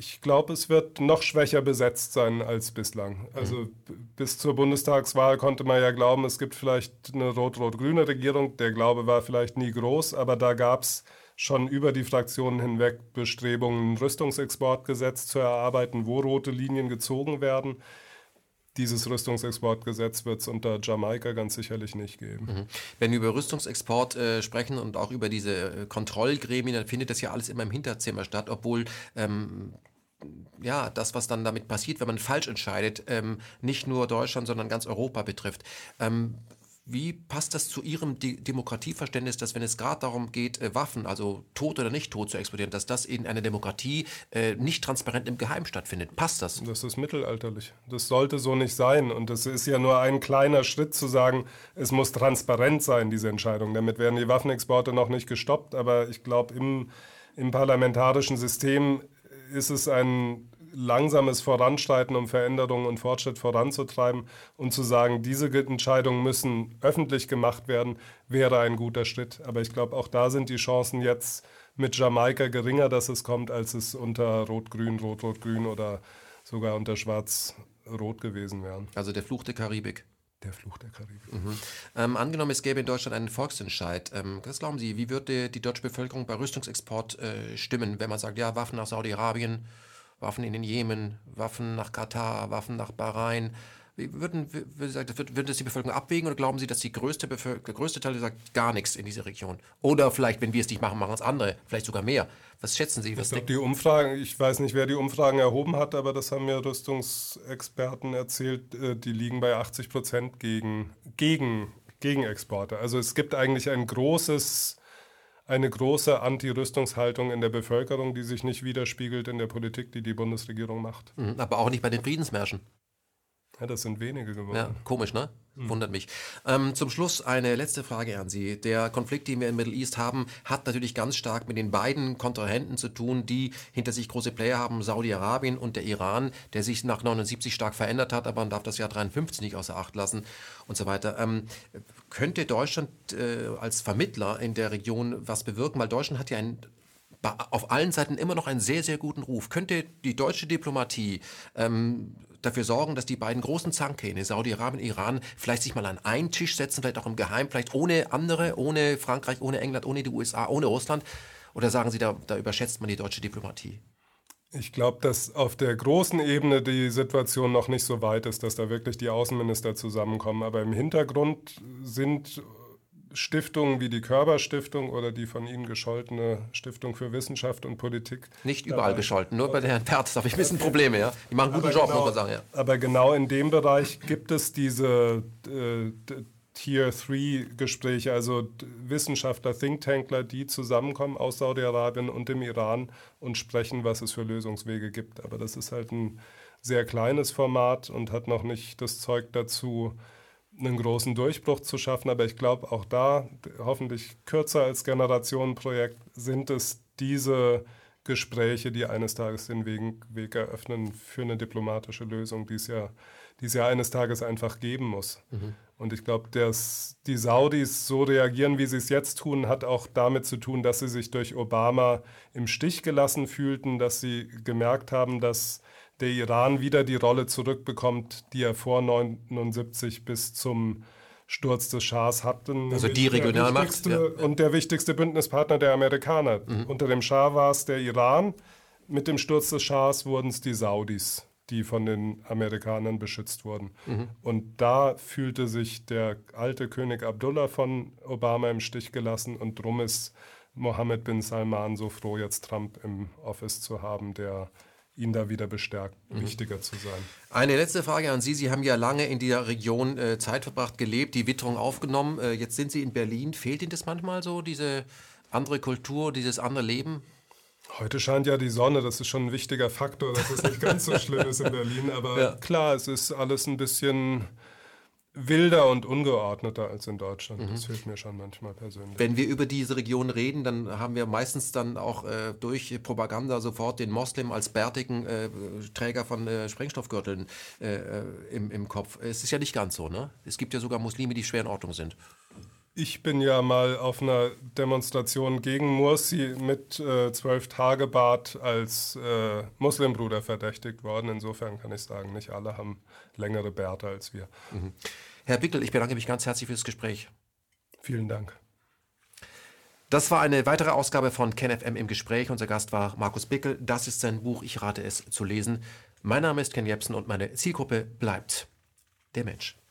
Ich glaube, es wird noch schwächer besetzt sein als bislang. Also bis zur Bundestagswahl konnte man ja glauben, es gibt vielleicht eine rot-rot-grüne Regierung. Der Glaube war vielleicht nie groß, aber da gab es schon über die Fraktionen hinweg Bestrebungen, ein Rüstungsexportgesetz zu erarbeiten, wo rote Linien gezogen werden. Dieses Rüstungsexportgesetz wird es unter Jamaika ganz sicherlich nicht geben. Wenn wir über Rüstungsexport sprechen und auch über diese Kontrollgremien, dann findet das ja alles immer im Hinterzimmer statt, obwohl das, was dann damit passiert, wenn man falsch entscheidet, nicht nur Deutschland, sondern ganz Europa betrifft. Wie passt das zu Ihrem Demokratieverständnis, dass wenn es gerade darum geht, Waffen, also tot oder nicht tot zu exportieren, dass das in einer Demokratie nicht transparent im Geheimen stattfindet? Passt das? Das ist mittelalterlich. Das sollte so nicht sein. Und es ist ja nur ein kleiner Schritt zu sagen, es muss transparent sein, diese Entscheidung. Damit werden die Waffenexporte noch nicht gestoppt. Aber ich glaube, im parlamentarischen System ist es ein langsames Voranschreiten, um Veränderungen und Fortschritt voranzutreiben und zu sagen, diese Entscheidungen müssen öffentlich gemacht werden, wäre ein guter Schritt. Aber ich glaube, auch da sind die Chancen jetzt mit Jamaika geringer, dass es kommt, als es unter Rot-Grün, Rot-Rot-Grün oder sogar unter Schwarz-Rot gewesen wären. Also der Fluch der Karibik. Der Fluch der Karibik. Angenommen, es gäbe in Deutschland einen Volksentscheid. Was glauben Sie, wie würde die deutsche Bevölkerung bei Rüstungsexport stimmen, wenn man sagt, ja, Waffen nach Saudi-Arabien, Waffen in den Jemen, Waffen nach Katar, Waffen nach Bahrain? Würde das die Bevölkerung abwägen oder glauben Sie, dass der größte Teil sagt gar nichts in dieser Region? Oder vielleicht, wenn wir es nicht machen, machen es andere, vielleicht sogar mehr. Was schätzen Sie? Ich glaube, die Umfragen, ich weiß nicht, wer die Umfragen erhoben hat, aber das haben mir Rüstungsexperten erzählt, die liegen bei 80% gegen Exporte. Also es gibt eigentlich eine große Anti-Rüstungshaltung in der Bevölkerung, die sich nicht widerspiegelt in der Politik, die die Bundesregierung macht. Aber auch nicht bei den Friedensmärschen. Ja, das sind wenige geworden. Ja, komisch, ne? Wundert mich. Zum Schluss eine letzte Frage an Sie. Der Konflikt, den wir im Middle East haben, hat natürlich ganz stark mit den beiden Kontrahenten zu tun, die hinter sich große Player haben, Saudi-Arabien und der Iran, der sich nach 79 stark verändert hat, aber man darf das Jahr 53 nicht außer Acht lassen und so weiter. Könnte Deutschland als Vermittler in der Region was bewirken? Weil Deutschland hat ja auf allen Seiten immer noch einen sehr, sehr guten Ruf. Könnte die deutsche Diplomatie dafür sorgen, dass die beiden großen Zankräne, Saudi-Arabien und Iran, vielleicht sich mal an einen Tisch setzen, vielleicht auch im Geheimen, vielleicht ohne andere, ohne Frankreich, ohne England, ohne die USA, ohne Russland? Oder sagen Sie, da überschätzt man die deutsche Diplomatie? Ich glaube, dass auf der großen Ebene die Situation noch nicht so weit ist, dass da wirklich die Außenminister zusammenkommen. Aber im Hintergrund sind Stiftungen wie die Körber-Stiftung oder die von Ihnen gescholtene Stiftung für Wissenschaft und Politik. Nicht überall gescholten, nur bei der Herrn Perz habe ich ein bisschen Probleme, ja. Die machen einen guten Job, muss man sagen, ja. Aber genau in dem Bereich gibt es diese Tier-3-Gespräche, also Wissenschaftler, Thinktankler, die zusammenkommen aus Saudi-Arabien und dem Iran und sprechen, was es für Lösungswege gibt. Aber das ist halt ein sehr kleines Format und hat noch nicht das Zeug dazu, einen großen Durchbruch zu schaffen. Aber ich glaube, auch da, hoffentlich kürzer als Generationenprojekt, sind es diese Gespräche, die eines Tages den Weg eröffnen für eine diplomatische Lösung, die es ja eines Tages einfach geben muss. Und ich glaube, dass die Saudis so reagieren, wie sie es jetzt tun, hat auch damit zu tun, dass sie sich durch Obama im Stich gelassen fühlten, dass sie gemerkt haben, dass der Iran wieder die Rolle zurückbekommt, die er vor 1979 bis zum Sturz des Schahs hatten. Also die Regionalmacht. Ja. Und der wichtigste Bündnispartner der Amerikaner. Unter dem Schah war es der Iran. Mit dem Sturz des Schahs wurden es die Saudis, die von den Amerikanern beschützt wurden. Und da fühlte sich der alte König Abdullah von Obama im Stich gelassen und drum ist Mohammed bin Salman so froh, jetzt Trump im Office zu haben, der ihn da wieder bestärkt, wichtiger zu sein. Eine letzte Frage an Sie. Sie haben ja lange in dieser Region Zeit verbracht, gelebt, die Witterung aufgenommen. Jetzt sind Sie in Berlin. Fehlt Ihnen das manchmal so, diese andere Kultur, dieses andere Leben? Heute scheint ja die Sonne, das ist schon ein wichtiger Faktor, dass es nicht ganz so schlimm ist in Berlin. Aber ja, klar, es ist alles ein bisschen wilder und ungeordneter als in Deutschland. Das fehlt mir schon manchmal persönlich. Wenn wir über diese Region reden, dann haben wir meistens dann auch durch Propaganda sofort den Moslem als bärtigen Träger von Sprengstoffgürteln im Kopf. Es ist ja nicht ganz so, ne? Es gibt ja sogar Muslime, die schwer in Ordnung sind. Ich bin ja mal auf einer Demonstration gegen Mursi mit 12-Tage-Bart als Muslimbruder verdächtigt worden. Insofern kann ich sagen, nicht alle haben längere Bärte als wir. Mhm. Herr Bickel, ich bedanke mich ganz herzlich für das Gespräch. Vielen Dank. Das war eine weitere Ausgabe von KenFM im Gespräch. Unser Gast war Markus Bickel. Das ist sein Buch, ich rate es zu lesen. Mein Name ist Ken Jepsen und meine Zielgruppe bleibt der Mensch.